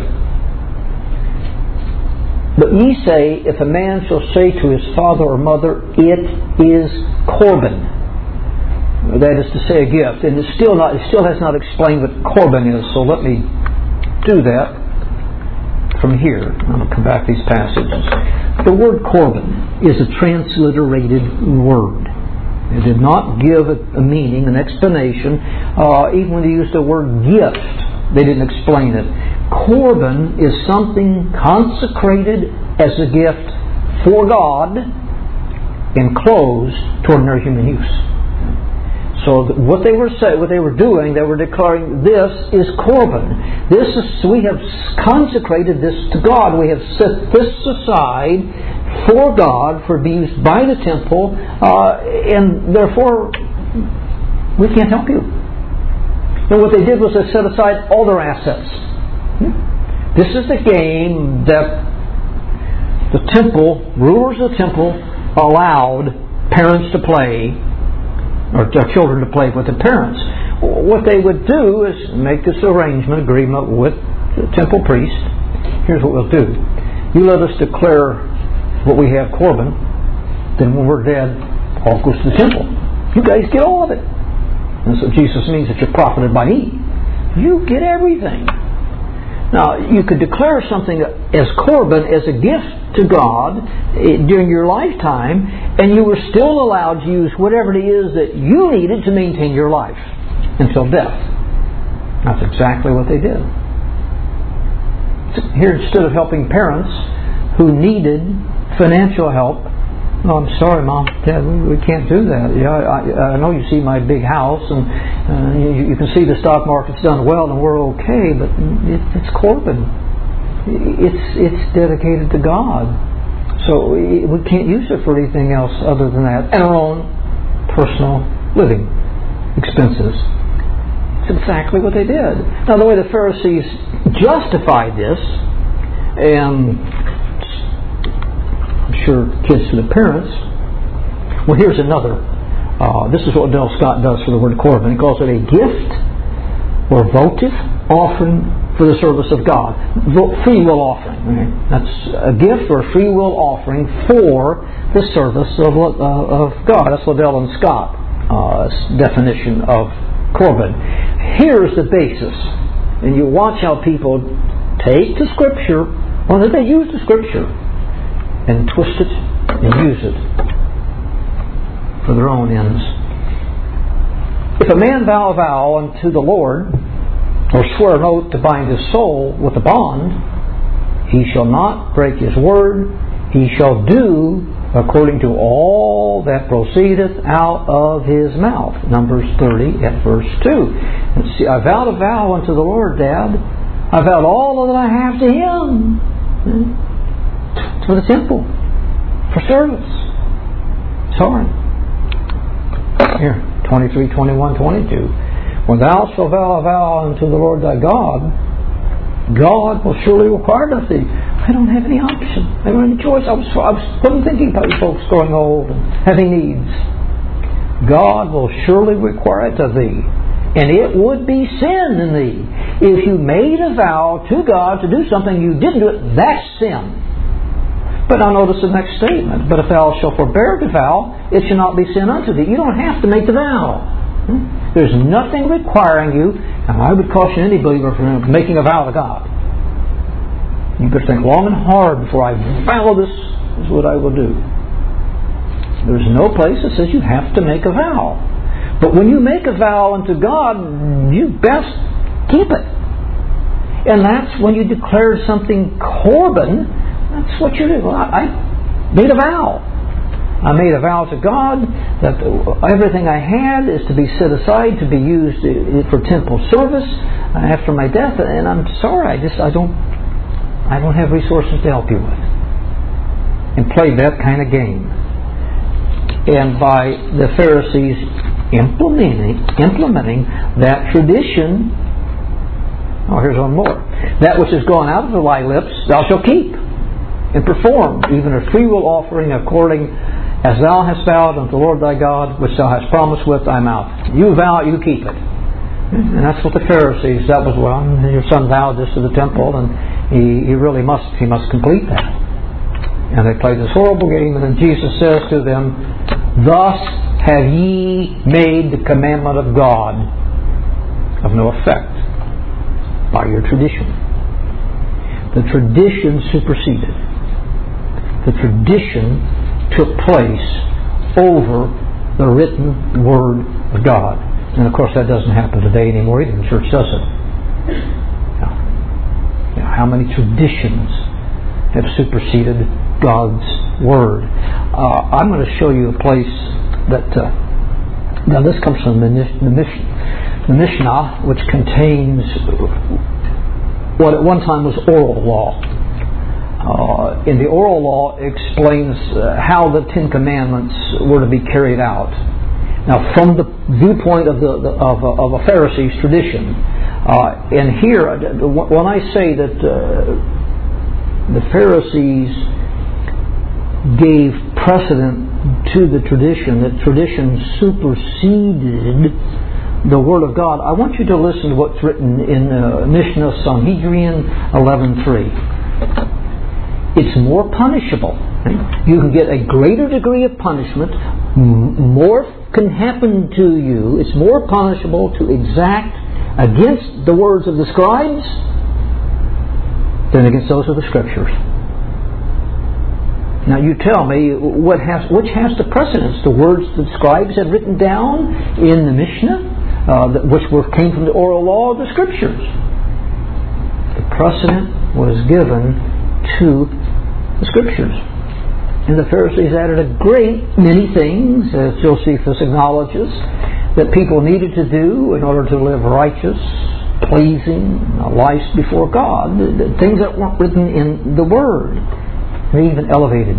But ye say, if a man shall say to his father or mother, it is Corban. That is to say, a gift. And it still has not explained what Corban is. So let me do that from here. I'm going to come back to these passages. The word Corban is a transliterated word. It did not give a meaning, an explanation. Even when they used the word gift, they didn't explain it. Corban is something consecrated as a gift for God, enclosed to ordinary human use. So what they were doing, they were declaring, this is Corban. We have consecrated this to God. We have set this aside for God, for being used by the temple, and therefore we can't help you. And what they did was they set aside all their assets. This is the game that the temple, rulers of the temple, allowed parents to play, or children to play with the parents. What they would do is make this agreement with the temple priest. Here's what we'll do. You let us declare what we have Corban, then when we're dead, all goes to the temple. You guys get all of it. And so Jesus means that you're profited by me. You get everything. Now, you could declare something as Corban, as a gift to God during your lifetime, and you were still allowed to use whatever it is that you needed to maintain your life until death. That's exactly what they did. Here, instead of helping parents who needed financial help, oh, I'm sorry, Mom, Dad, we can't do that. Yeah, I know you see my big house, and you can see the stock market's done well, and we're okay, but it's Corban. It's dedicated to God. So we can't use it for anything else other than that, and our own personal living expenses. It's exactly what they did. Now, the way the Pharisees justified this, and I'm sure kids to the parents. Well, here's another. This is what Dale Scott does for the word Corban. He calls it a gift or votive offering for the service of God. Free will offering. Right? That's a gift or a free will offering for the service of God. That's Liddell and Scott's definition of Corban. Here's the basis. And you watch how people take the Scripture, or they use the Scripture, and twist it and use it for their own ends. If a man vow a vow unto the Lord, or swear an oath to bind his soul with a bond, he shall not break his word. He shall do according to all that proceedeth out of his mouth. Numbers 30 at verse 2. And see, I vowed a vow unto the Lord, Dad. I vowed all that I have to Him. For the temple. For service. Sorry. Here, 23, 21, 22. When thou shalt vow a vow unto the Lord thy God, God will surely require it of thee. I don't have any option. I don't have any choice. I was thinking about you folks growing old and having needs. God will surely require it of thee. And it would be sin in thee. If you made a vow to God to do something you didn't do it, that's sin. But now notice the next statement. But if thou shalt forbear to vow, it shall not be sin unto thee. You don't have to make the vow. There's nothing requiring you, and I would caution any believer from making a vow to God. You better think long and hard before I vow this is what I will do. There's no place that says you have to make a vow. But when you make a vow unto God, you best keep it. And that's when you declare something Corban. That's what you do. I made a vow. I made a vow to God that everything I had is to be set aside to be used for temple service after my death, and I'm sorry, I don't have resources to help you with. And played that kind of game. And by the Pharisees implementing that tradition, here's one more. That which is gone out of thy lips thou shalt keep and perform, even a freewill offering according as thou hast vowed unto the Lord thy God, which thou hast promised with thy mouth. You vow, you keep it. And that's what the Pharisees, that was, well, your son vowed this to the temple, and he must complete that. And they played this horrible game, and then Jesus says to them, thus have ye made the commandment of God of no effect by your tradition. The tradition superseded. The tradition took place over the written Word of God. And of course that doesn't happen today anymore either. The church does it. How many traditions have superseded God's Word? I'm going to show you a place that now this comes from the Mishnah, which contains what at one time was oral law. In the oral law explains how the Ten Commandments were to be carried out. Now, from the viewpoint of a Pharisee's tradition, and here, when I say that the Pharisees gave precedent to the tradition, that tradition superseded the Word of God, I want you to listen to what's written in Mishnah Sanhedrin 11:3. It's more punishable. You can get a greater degree of punishment. More can happen to you. It's more punishable to exact against the words of the scribes than against those of the Scriptures. Now you tell me, which has the precedence? The words the scribes had written down in the Mishnah, which came from the oral law, of the Scriptures. The precedent was given to the Scriptures. And the Pharisees added a great many things, as Josephus acknowledges, that people needed to do in order to live righteous, pleasing lives before God. Things that weren't written in the Word. They even elevated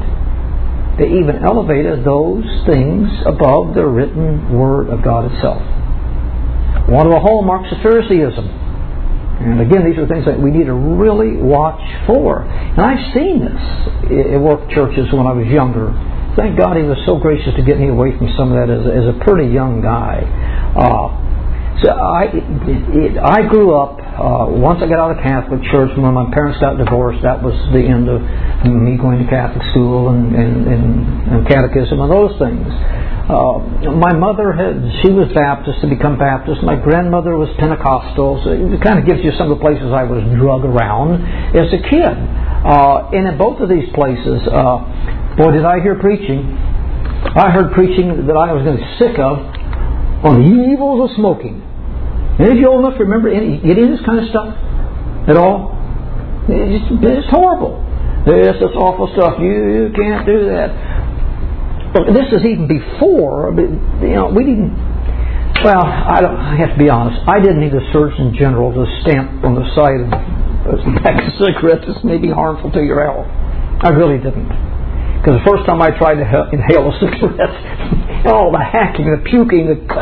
those things above the written Word of God itself. One of the hallmarks of Phariseeism. And again, these are things that we need to really watch for. And I've seen this in work churches when I was younger. Thank God He was so gracious to get me away from some of that as a pretty young guy. So I grew up Once I got out of the Catholic Church, when my parents got divorced, that was the end of me going to Catholic school and catechism and those things. My mother she was Baptist to become Baptist. My grandmother was Pentecostal. So it kind of gives you some of the places I was drug around as a kid. And in both of these places, boy, did I hear preaching. I heard preaching that I was going to be sick of on the evils of smoking. And if you're old enough to remember any of this kind of stuff at all, it's horrible. It's this awful stuff. You can't do that. This is even before, we didn't. Well, I have to be honest. I didn't need the Surgeon General to stamp on the side of a pack of cigarettes this may be harmful to your health. I really didn't. Because the first time I tried to inhale a cigarette, all the hacking, the puking,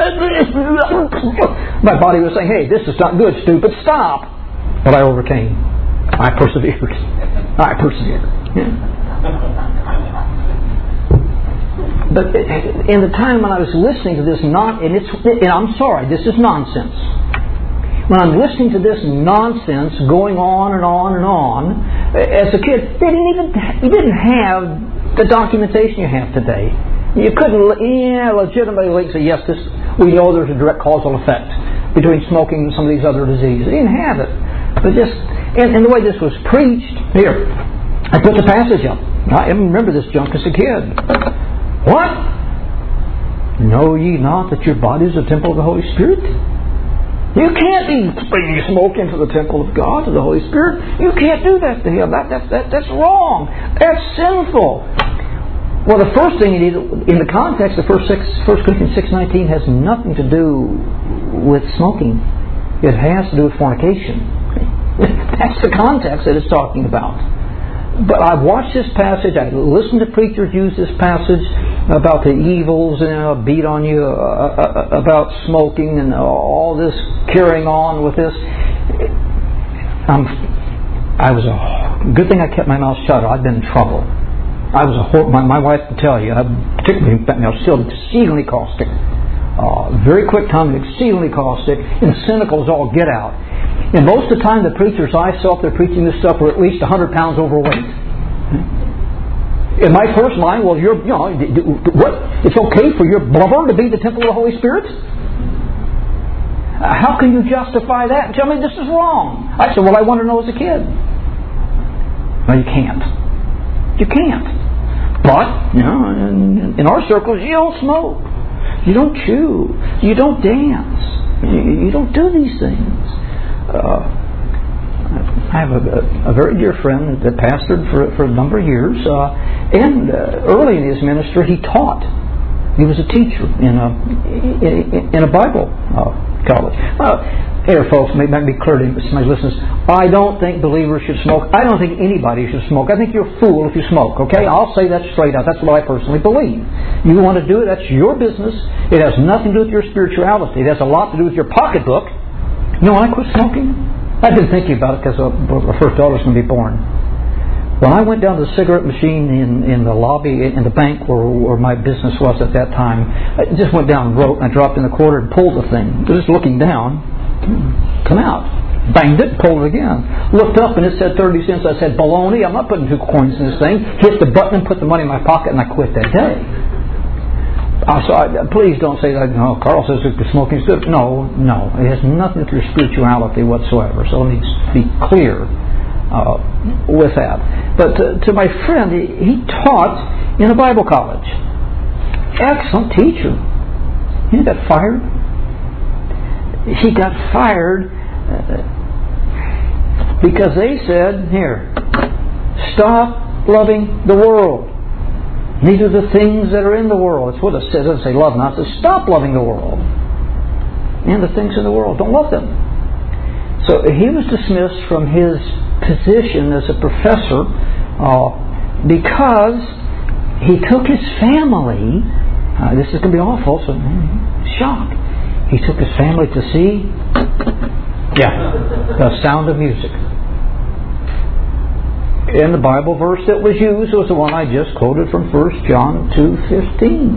my body was saying, "Hey, this is not good, stupid. Stop!" But I overcame. I persevered. Yeah. But in the time when I was listening to this, and I'm sorry, this is nonsense. When I'm listening to this nonsense going on and on and on, as a kid, you didn't have the documentation you have today. You couldn't, legitimately link say, yes, we know there's a direct causal effect between smoking and some of these other diseases. You didn't have it. But and the way this was preached, here, I put the passage up. I remember this junk as a kid. What? Know ye not that your body is a temple of the Holy Spirit? You can't be bringing smoke into the temple of God, to the Holy Spirit. You can't do that to Him. That's wrong. That's sinful. Well, the first thing you need, in the context of 1 Corinthians 6:19, has nothing to do with smoking. It has to do with fornication. That's the context that it's talking about. But I've watched this passage, I listened to preachers use this passage about the evils and beat on you about smoking and all this carrying on with this. Good thing I kept my mouth shut. I'd been in trouble. My wife can tell you, particularly still exceedingly caustic. Very quick tongue, exceedingly caustic, and cynical as all get out. And most of the time, the preachers I saw, if they're preaching this stuff, were at least 100 pounds overweight. In my first mind, well, what? It's okay for your blubber to be the temple of the Holy Spirit? How can you justify that? And tell me this is wrong. I said, well, I want to know as a kid. No, you can't. You can't. But, in our circles, you don't smoke. You don't chew. You don't dance. You don't do these things. I have a very dear friend that pastored for a number of years, and early in his ministry he taught. He was a teacher in a Bible college. Here, folks, may be clear to somebody listeners. I don't think believers should smoke. I don't think anybody should smoke. I think you're a fool if you smoke. Okay, I'll say that straight out. That's what I personally believe. You want to do it? That's your business. It has nothing to do with your spirituality. It has a lot to do with your pocketbook. You know, I quit smoking. I've been thinking about it because our first daughter's going to be born. When I went down to the cigarette machine in the lobby in the bank where my business was at that time, I just went down and wrote, and I dropped in a quarter and pulled the thing. Just looking down, come out. Banged it, pulled it again. Looked up and it said 30 cents. I said, baloney, I'm not putting 2 coins in this thing. Hit the button and put the money in my pocket, and I quit that day. Please don't say that, no, Carl says that smoking is good. No, it has nothing to do with spirituality whatsoever. So let me be clear with that. But to my friend, he taught in a Bible college. Excellent teacher. He got fired. He got fired because they said, here, stop loving the world. Neither the things that are in the world. It's what it says. It doesn't say love not. It says stop loving the world. And the things in the world. Don't love them. So he was dismissed from his position as a professor because he took his family. This is going to be awful. So shock. He took his family to see The Sound of Music. And the Bible verse that was used was the one I just quoted from 1 John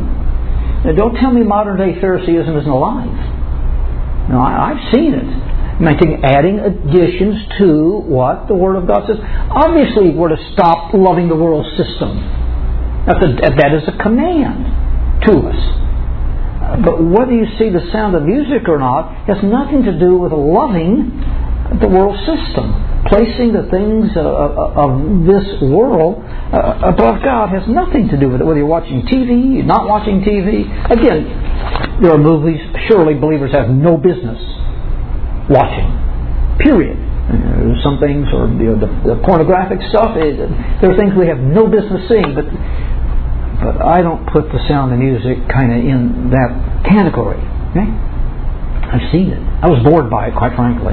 2:15. Now don't tell me modern day Phariseeism isn't alive. No, I've seen it. adding additions to what the Word of God says. Obviously, we're to stop loving the world system. That is a command to us. But whether you see the sound of music or not has nothing to do with loving the world system. Placing the things of this world above God has nothing to do with it. Whether you're watching TV, not watching TV. Again, there are movies surely believers have no business watching. Period. Some things, or the pornographic stuff, there are things we have no business seeing, but I don't put the sound of music kind of in that category. Okay? I've seen it. I was bored by it, quite frankly.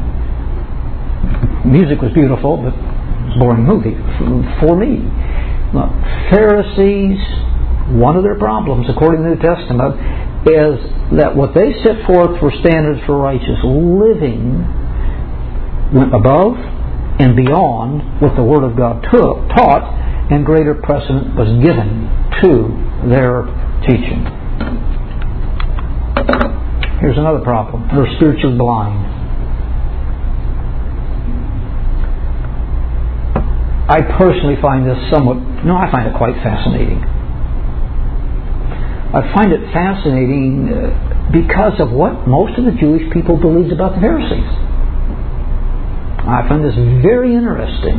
Music was beautiful, but it was a boring movie for me. Now, Pharisees, one of their problems, according to the New Testament, is that what they set forth for standards for righteous living went above and beyond what the Word of God taught, and greater precedent was given to their teaching. Here's another problem. They're spiritually blind. I personally find this I find it quite fascinating. I find it fascinating because of what most of the Jewish people believed about the Pharisees. I find this very interesting.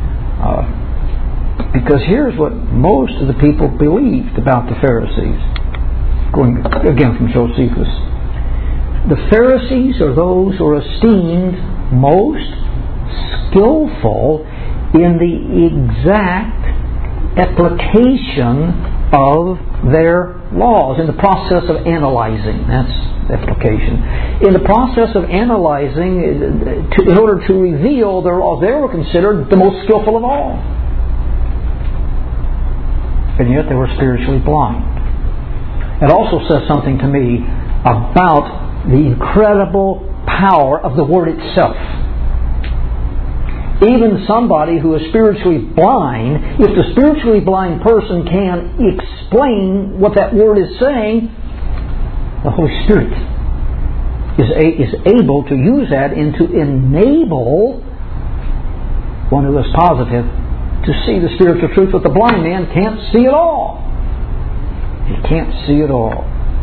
Because here's what most of the people believed about the Pharisees. Going again from Josephus. The Pharisees are those who are esteemed most skillful in the exact application of their laws, in the process of analyzing. That's application. In the process of analyzing, in order to reveal their laws, they were considered the most skillful of all. And yet they were spiritually blind. It also says something to me about the incredible power of the Word itself. Even somebody who is spiritually blind, if the spiritually blind person can explain what that Word is saying, the Holy Spirit is able to use that and to enable one who is positive to see the spiritual truth, but the blind man can't see it all. He can't see it all.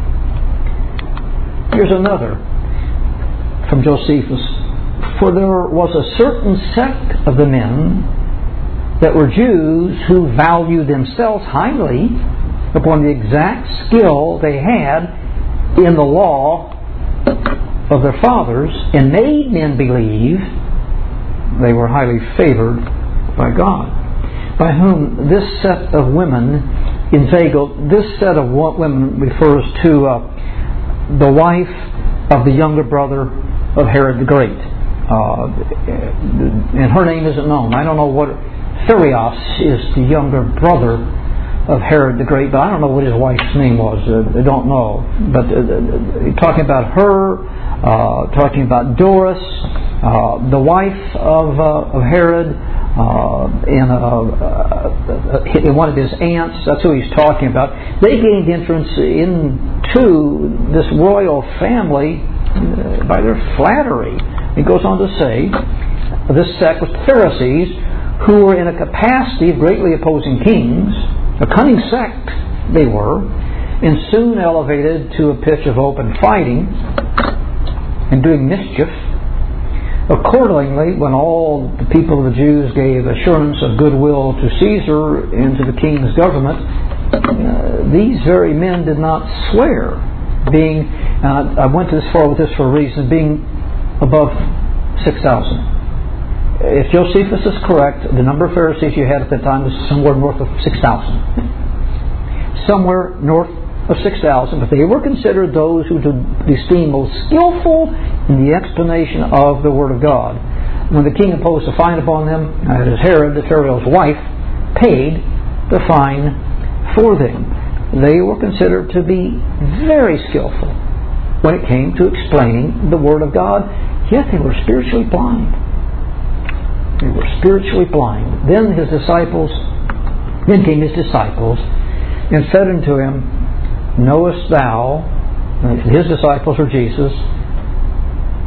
Here's another from Josephus. For there was a certain sect of the men that were Jews who valued themselves highly upon the exact skill they had in the law of their fathers, and made men believe they were highly favored by God. By whom this set of women inveigled. This set of women refers to the wife of the younger brother of Herod the Great. And her name isn't known. I don't know what... Therios is the younger brother of Herod the Great, but I don't know what his wife's name was. I don't know. But talking about her, talking about Doris, the wife of Herod, and one of his aunts, that's who he's talking about. They gained entrance into this royal family by their flattery. He goes on to say, this sect was Pharisees, who were in a capacity of greatly opposing kings. A cunning sect they were, and soon elevated to a pitch of open fighting and doing mischief. Accordingly, when all the people of the Jews gave assurance of goodwill to Caesar and to the king's government, these very men did not swear, being, I went this far with this for a reason, being above 6,000. If Josephus is correct, the number of Pharisees you had at the time was somewhere north of 6,000. Somewhere north of 6,000, but they were considered those who to be esteemed most skillful in the explanation of the Word of God. When the king imposed a fine upon them, as Herod, the Pharaoh's wife, paid the fine for them. They were considered to be very skillful when it came to explaining the Word of God, yet they were spiritually blind. They were spiritually blind. Then came his disciples and said unto him, Knowest thou, his disciples or Jesus,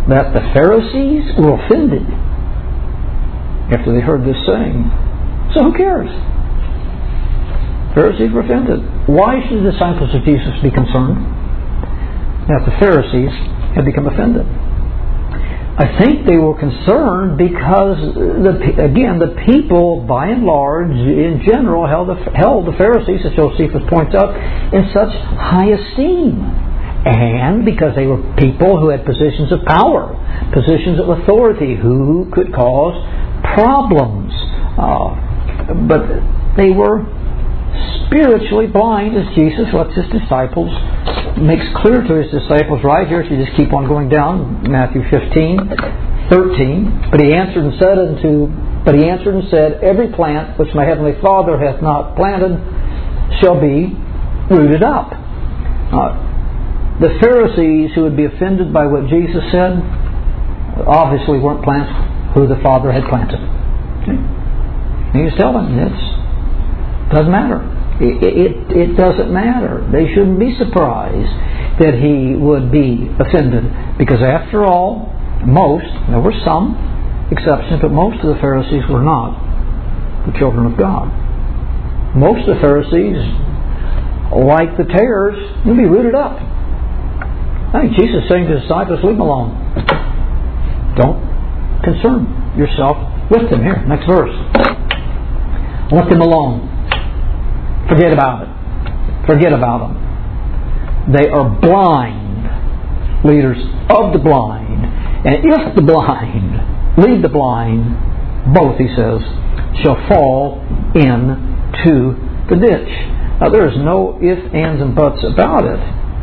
that the Pharisees were offended after they heard this saying. So who cares? Pharisees were offended. Why should the disciples of Jesus be concerned that the Pharisees had become offended? I think they were concerned because, the people, by and large, in general, held the Pharisees, as Josephus points out, in such high esteem. And because they were people who had positions of power, positions of authority, who could cause problems. But they were spiritually blind, as Jesus lets His disciples, makes clear to His disciples right here, if you just keep on going down, Matthew 15:13. But he answered and said, every plant which my heavenly Father hath not planted shall be rooted up. The Pharisees who would be offended by what Jesus said obviously weren't plants who the Father had planted. Okay? And He's telling them, it doesn't matter. It doesn't matter. They shouldn't be surprised that He would be offended, because after all, there were some exceptions, but most of the Pharisees were not the children of God. Most of the Pharisees, like the tares, will be rooted up. I think Jesus is saying to His disciples, leave them alone. Don't concern yourself with them. Here, next verse. Let them alone. Forget about it. Forget about them. They are blind, leaders of the blind. And if the blind lead the blind, both, He says, shall fall into the ditch. Now there is no ifs, ands, and buts about it.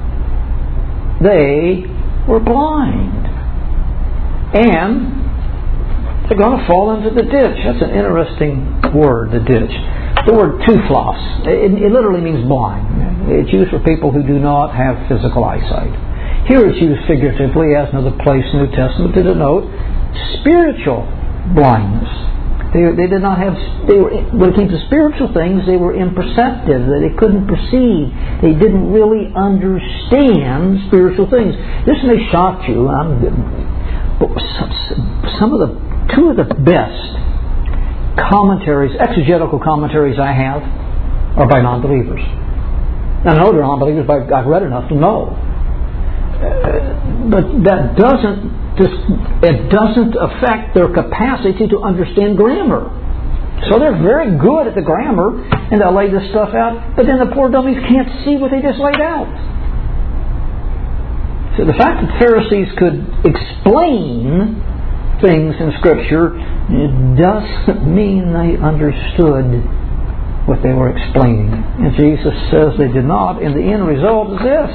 They were blind. And they're going to fall into the ditch. That's an interesting word, the ditch. The word tuflos, it literally means blind. It's used for people who do not have physical eyesight. Here it's used figuratively, as in another place in the New Testament, to denote spiritual blindness. They did not have. When it came to spiritual things, they were imperceptive. They couldn't perceive. They didn't really understand spiritual things. This may shock you, but two of the best commentaries, exegetical commentaries I have, are by non-believers. I know they're non-believers, but I've read enough to know. But that doesn't affect their capacity to understand grammar. So they're very good at the grammar, and they'll lay this stuff out, but then the poor dummies can't see what they just laid out. So the fact that Pharisees could explain things in Scripture, it doesn't mean they understood what they were explaining. And Jesus says they did not, and the end result is this.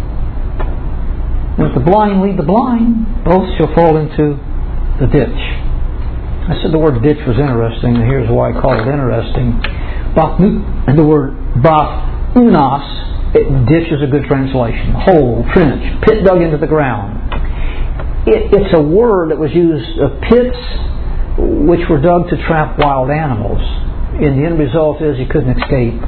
If the blind lead the blind, both shall fall into the ditch. I said the word ditch was interesting, and here's why I call it interesting. And the word bath-unos, ditch is a good translation. Hole, trench, pit dug into the ground. It's a word that was used of pits which were dug to trap wild animals. And the end result is you couldn't escape.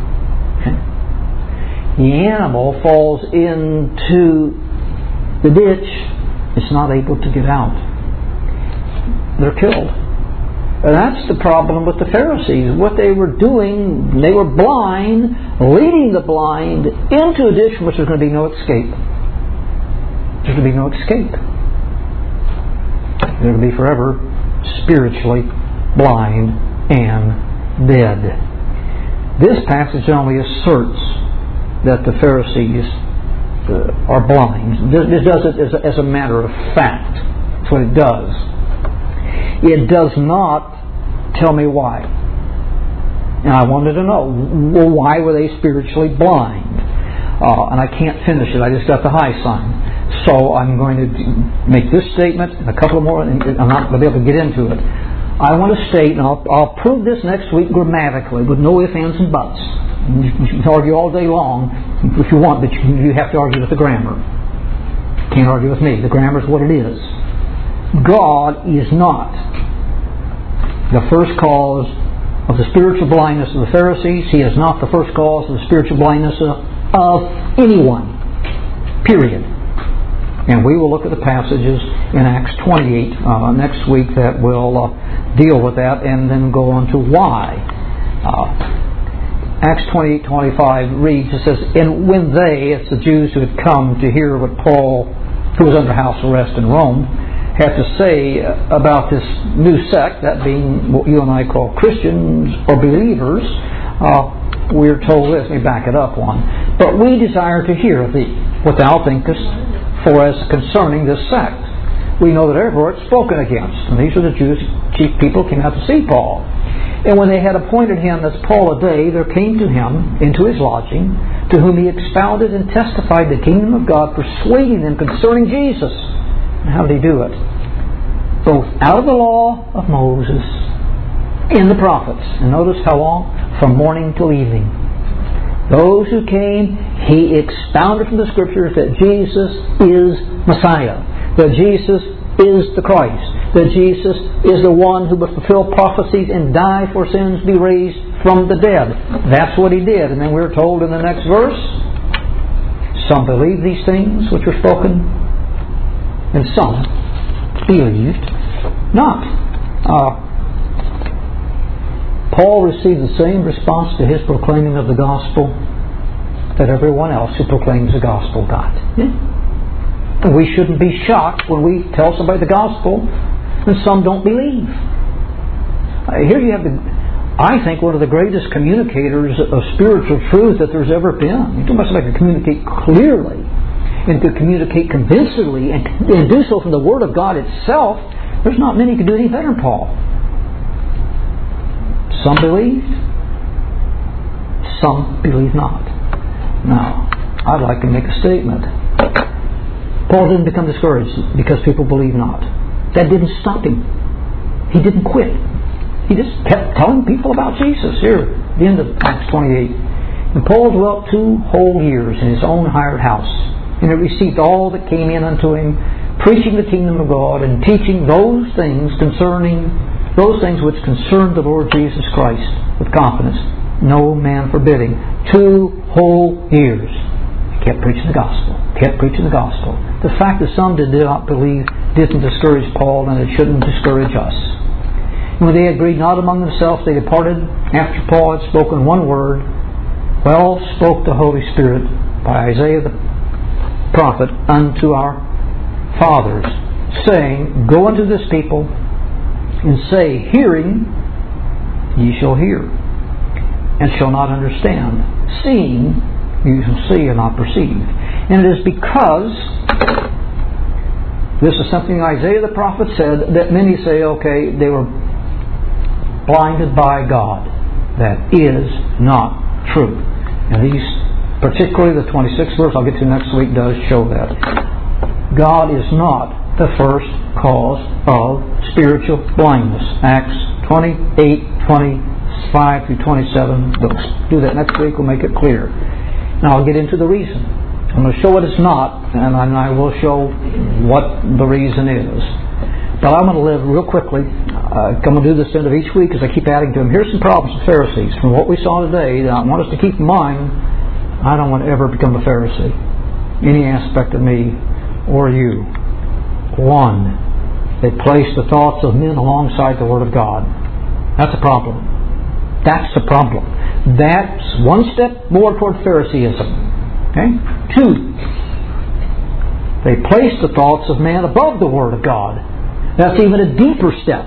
The animal falls into the ditch, it's not able to get out. They're killed. And that's the problem with the Pharisees. What they were doing, they were blind, leading the blind into a ditch from which there's going to be no escape. There's going to be no escape. They're going to be forever spiritually blind and dead. This passage only asserts that the Pharisees are blind. This does it as a matter of fact. That's what it does. It does not tell me why. And I wanted to know, well, why were they spiritually blind? And I can't finish it. I just got the high sign. So I'm going to make this statement and a couple more, and I'm not going to be able to get into it. I want to state, and I'll prove this next week grammatically, with no ifs, ands, and buts. You can argue all day long if you want, but you have to argue with the grammar. You can't argue with me. The grammar is what it is. God is not the first cause of the spiritual blindness of the Pharisees. He is not the first cause of the spiritual blindness of anyone. Period. And we will look at the passages in Acts 28 next week that will deal with that, and then go on to why. Acts 28:25 reads, it says, "And when they," it's the Jews who had come to hear what Paul, who was under house arrest in Rome, had to say about this new sect, that being what you and I call Christians or believers, we're told this. Let me back it up one. "But we desire to hear of thee, what thou thinkest, for as concerning this sect, we know that everywhere it's spoken against." And these are the Jews, chief people, came out to see Paul. "And when they had appointed him as Paul a day, there came to him into his lodging, to whom he expounded and testified the kingdom of God, persuading them concerning Jesus." And how did he do it? "Both out of the law of Moses and the prophets." And notice how long? From morning till evening. Those who came, he expounded from the Scriptures that Jesus is Messiah, that Jesus is the Christ, that Jesus is the one who would fulfill prophecies and die for sins, be raised from the dead. That's what he did. And then we're told in the next verse, some believed these things which were spoken, and some believed not. Paul received the same response to his proclaiming of the gospel that everyone else who proclaims the gospel got. And we shouldn't be shocked when we tell somebody the gospel and some don't believe. Here you have, I think, one of the greatest communicators of spiritual truth that there's ever been. You talk about somebody who can communicate clearly and to communicate convincingly and do so from the Word of God itself. There's not many who can do any better than Paul. Some believed, some believe not. Now, I'd like to make a statement. Paul didn't become discouraged because people believe not. That didn't stop him. He didn't quit. He just kept telling people about Jesus. Here, the end of Acts 28. "And Paul dwelt 2 whole years in his own hired house, and he received all that came in unto him, preaching the kingdom of God, and teaching those things which concerned the Lord Jesus Christ with confidence, no man forbidding." 2 whole years. He kept preaching the gospel. Kept preaching the gospel. The fact that some did not believe didn't discourage Paul, and it shouldn't discourage us. "When they agreed not among themselves, they departed after Paul had spoken one word. Well spoke the Holy Spirit by Isaiah the prophet unto our fathers, saying, Go unto this people, and say, Hearing ye shall hear, and shall not understand. Seeing you shall see and not perceive. And it is because this is something Isaiah the prophet said that many say, okay, they were blinded by God. That is not true. And these, particularly the 26th verse I'll get to next week, does show that. God is not the first cause of spiritual blindness. Acts 28:25 through 27. We'll do that next week. We'll make it clear. Now I'll get into the reason. I'm going to show what it's not, and I will show what the reason is. But I'm going to live real quickly. I'm going to do this end of each week as I keep adding to them. Here's some problems with Pharisees. From what we saw today, that I want us to keep in mind, I don't want to ever become a Pharisee. Any aspect of me or you. 1, they place the thoughts of men alongside the Word of God. That's a problem. That's the problem. That's one step more toward Phariseeism. Okay? 2, they place the thoughts of man above the Word of God. That's even a deeper step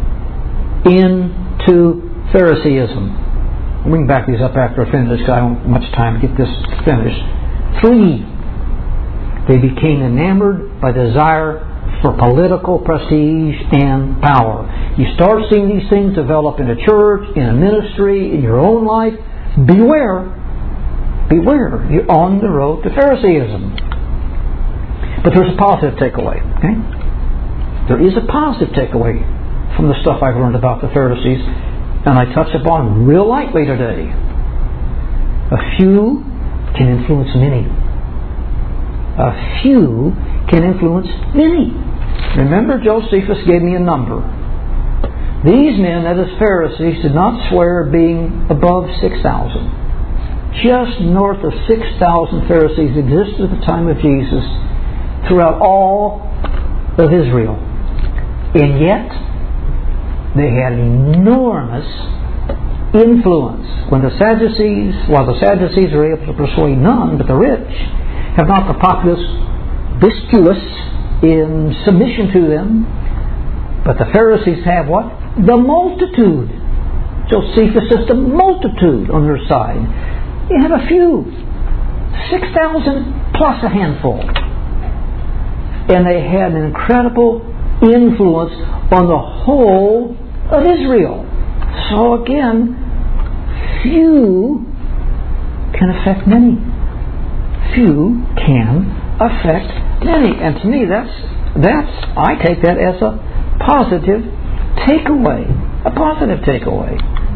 into Phariseeism. We can back these up after I finish because I don't have much time to get this finished. 3, they became enamored by desire for political prestige and power. You start seeing these things develop in a church, in a ministry, in your own life. Beware. Beware. You're on the road to Phariseeism. But there's a positive takeaway. Okay? There is a positive takeaway from the stuff I've learned about the Pharisees, and I touch upon real lightly today. A few can influence many. A few can influence many. Remember, Josephus gave me a number. These men, that is Pharisees, did not swear being above 6,000. Just north of 6,000 Pharisees existed at the time of Jesus, throughout all of Israel. And yet, they had enormous influence. While the Sadducees are able to persuade none but the rich, have not the populace viscuous in submission to them, but the Pharisees have what? The multitude. Josephus says the multitude on their side. You have a few, 6,000 plus a handful. And they had an incredible influence on the whole of Israel. So again, few can affect many. Few can affect many. And to me, I take that as a positive takeaway. A positive takeaway.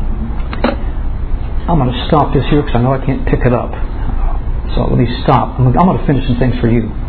I'm going to stop this here because I know I can't pick it up. So let me stop. I'm going to finish some things for you.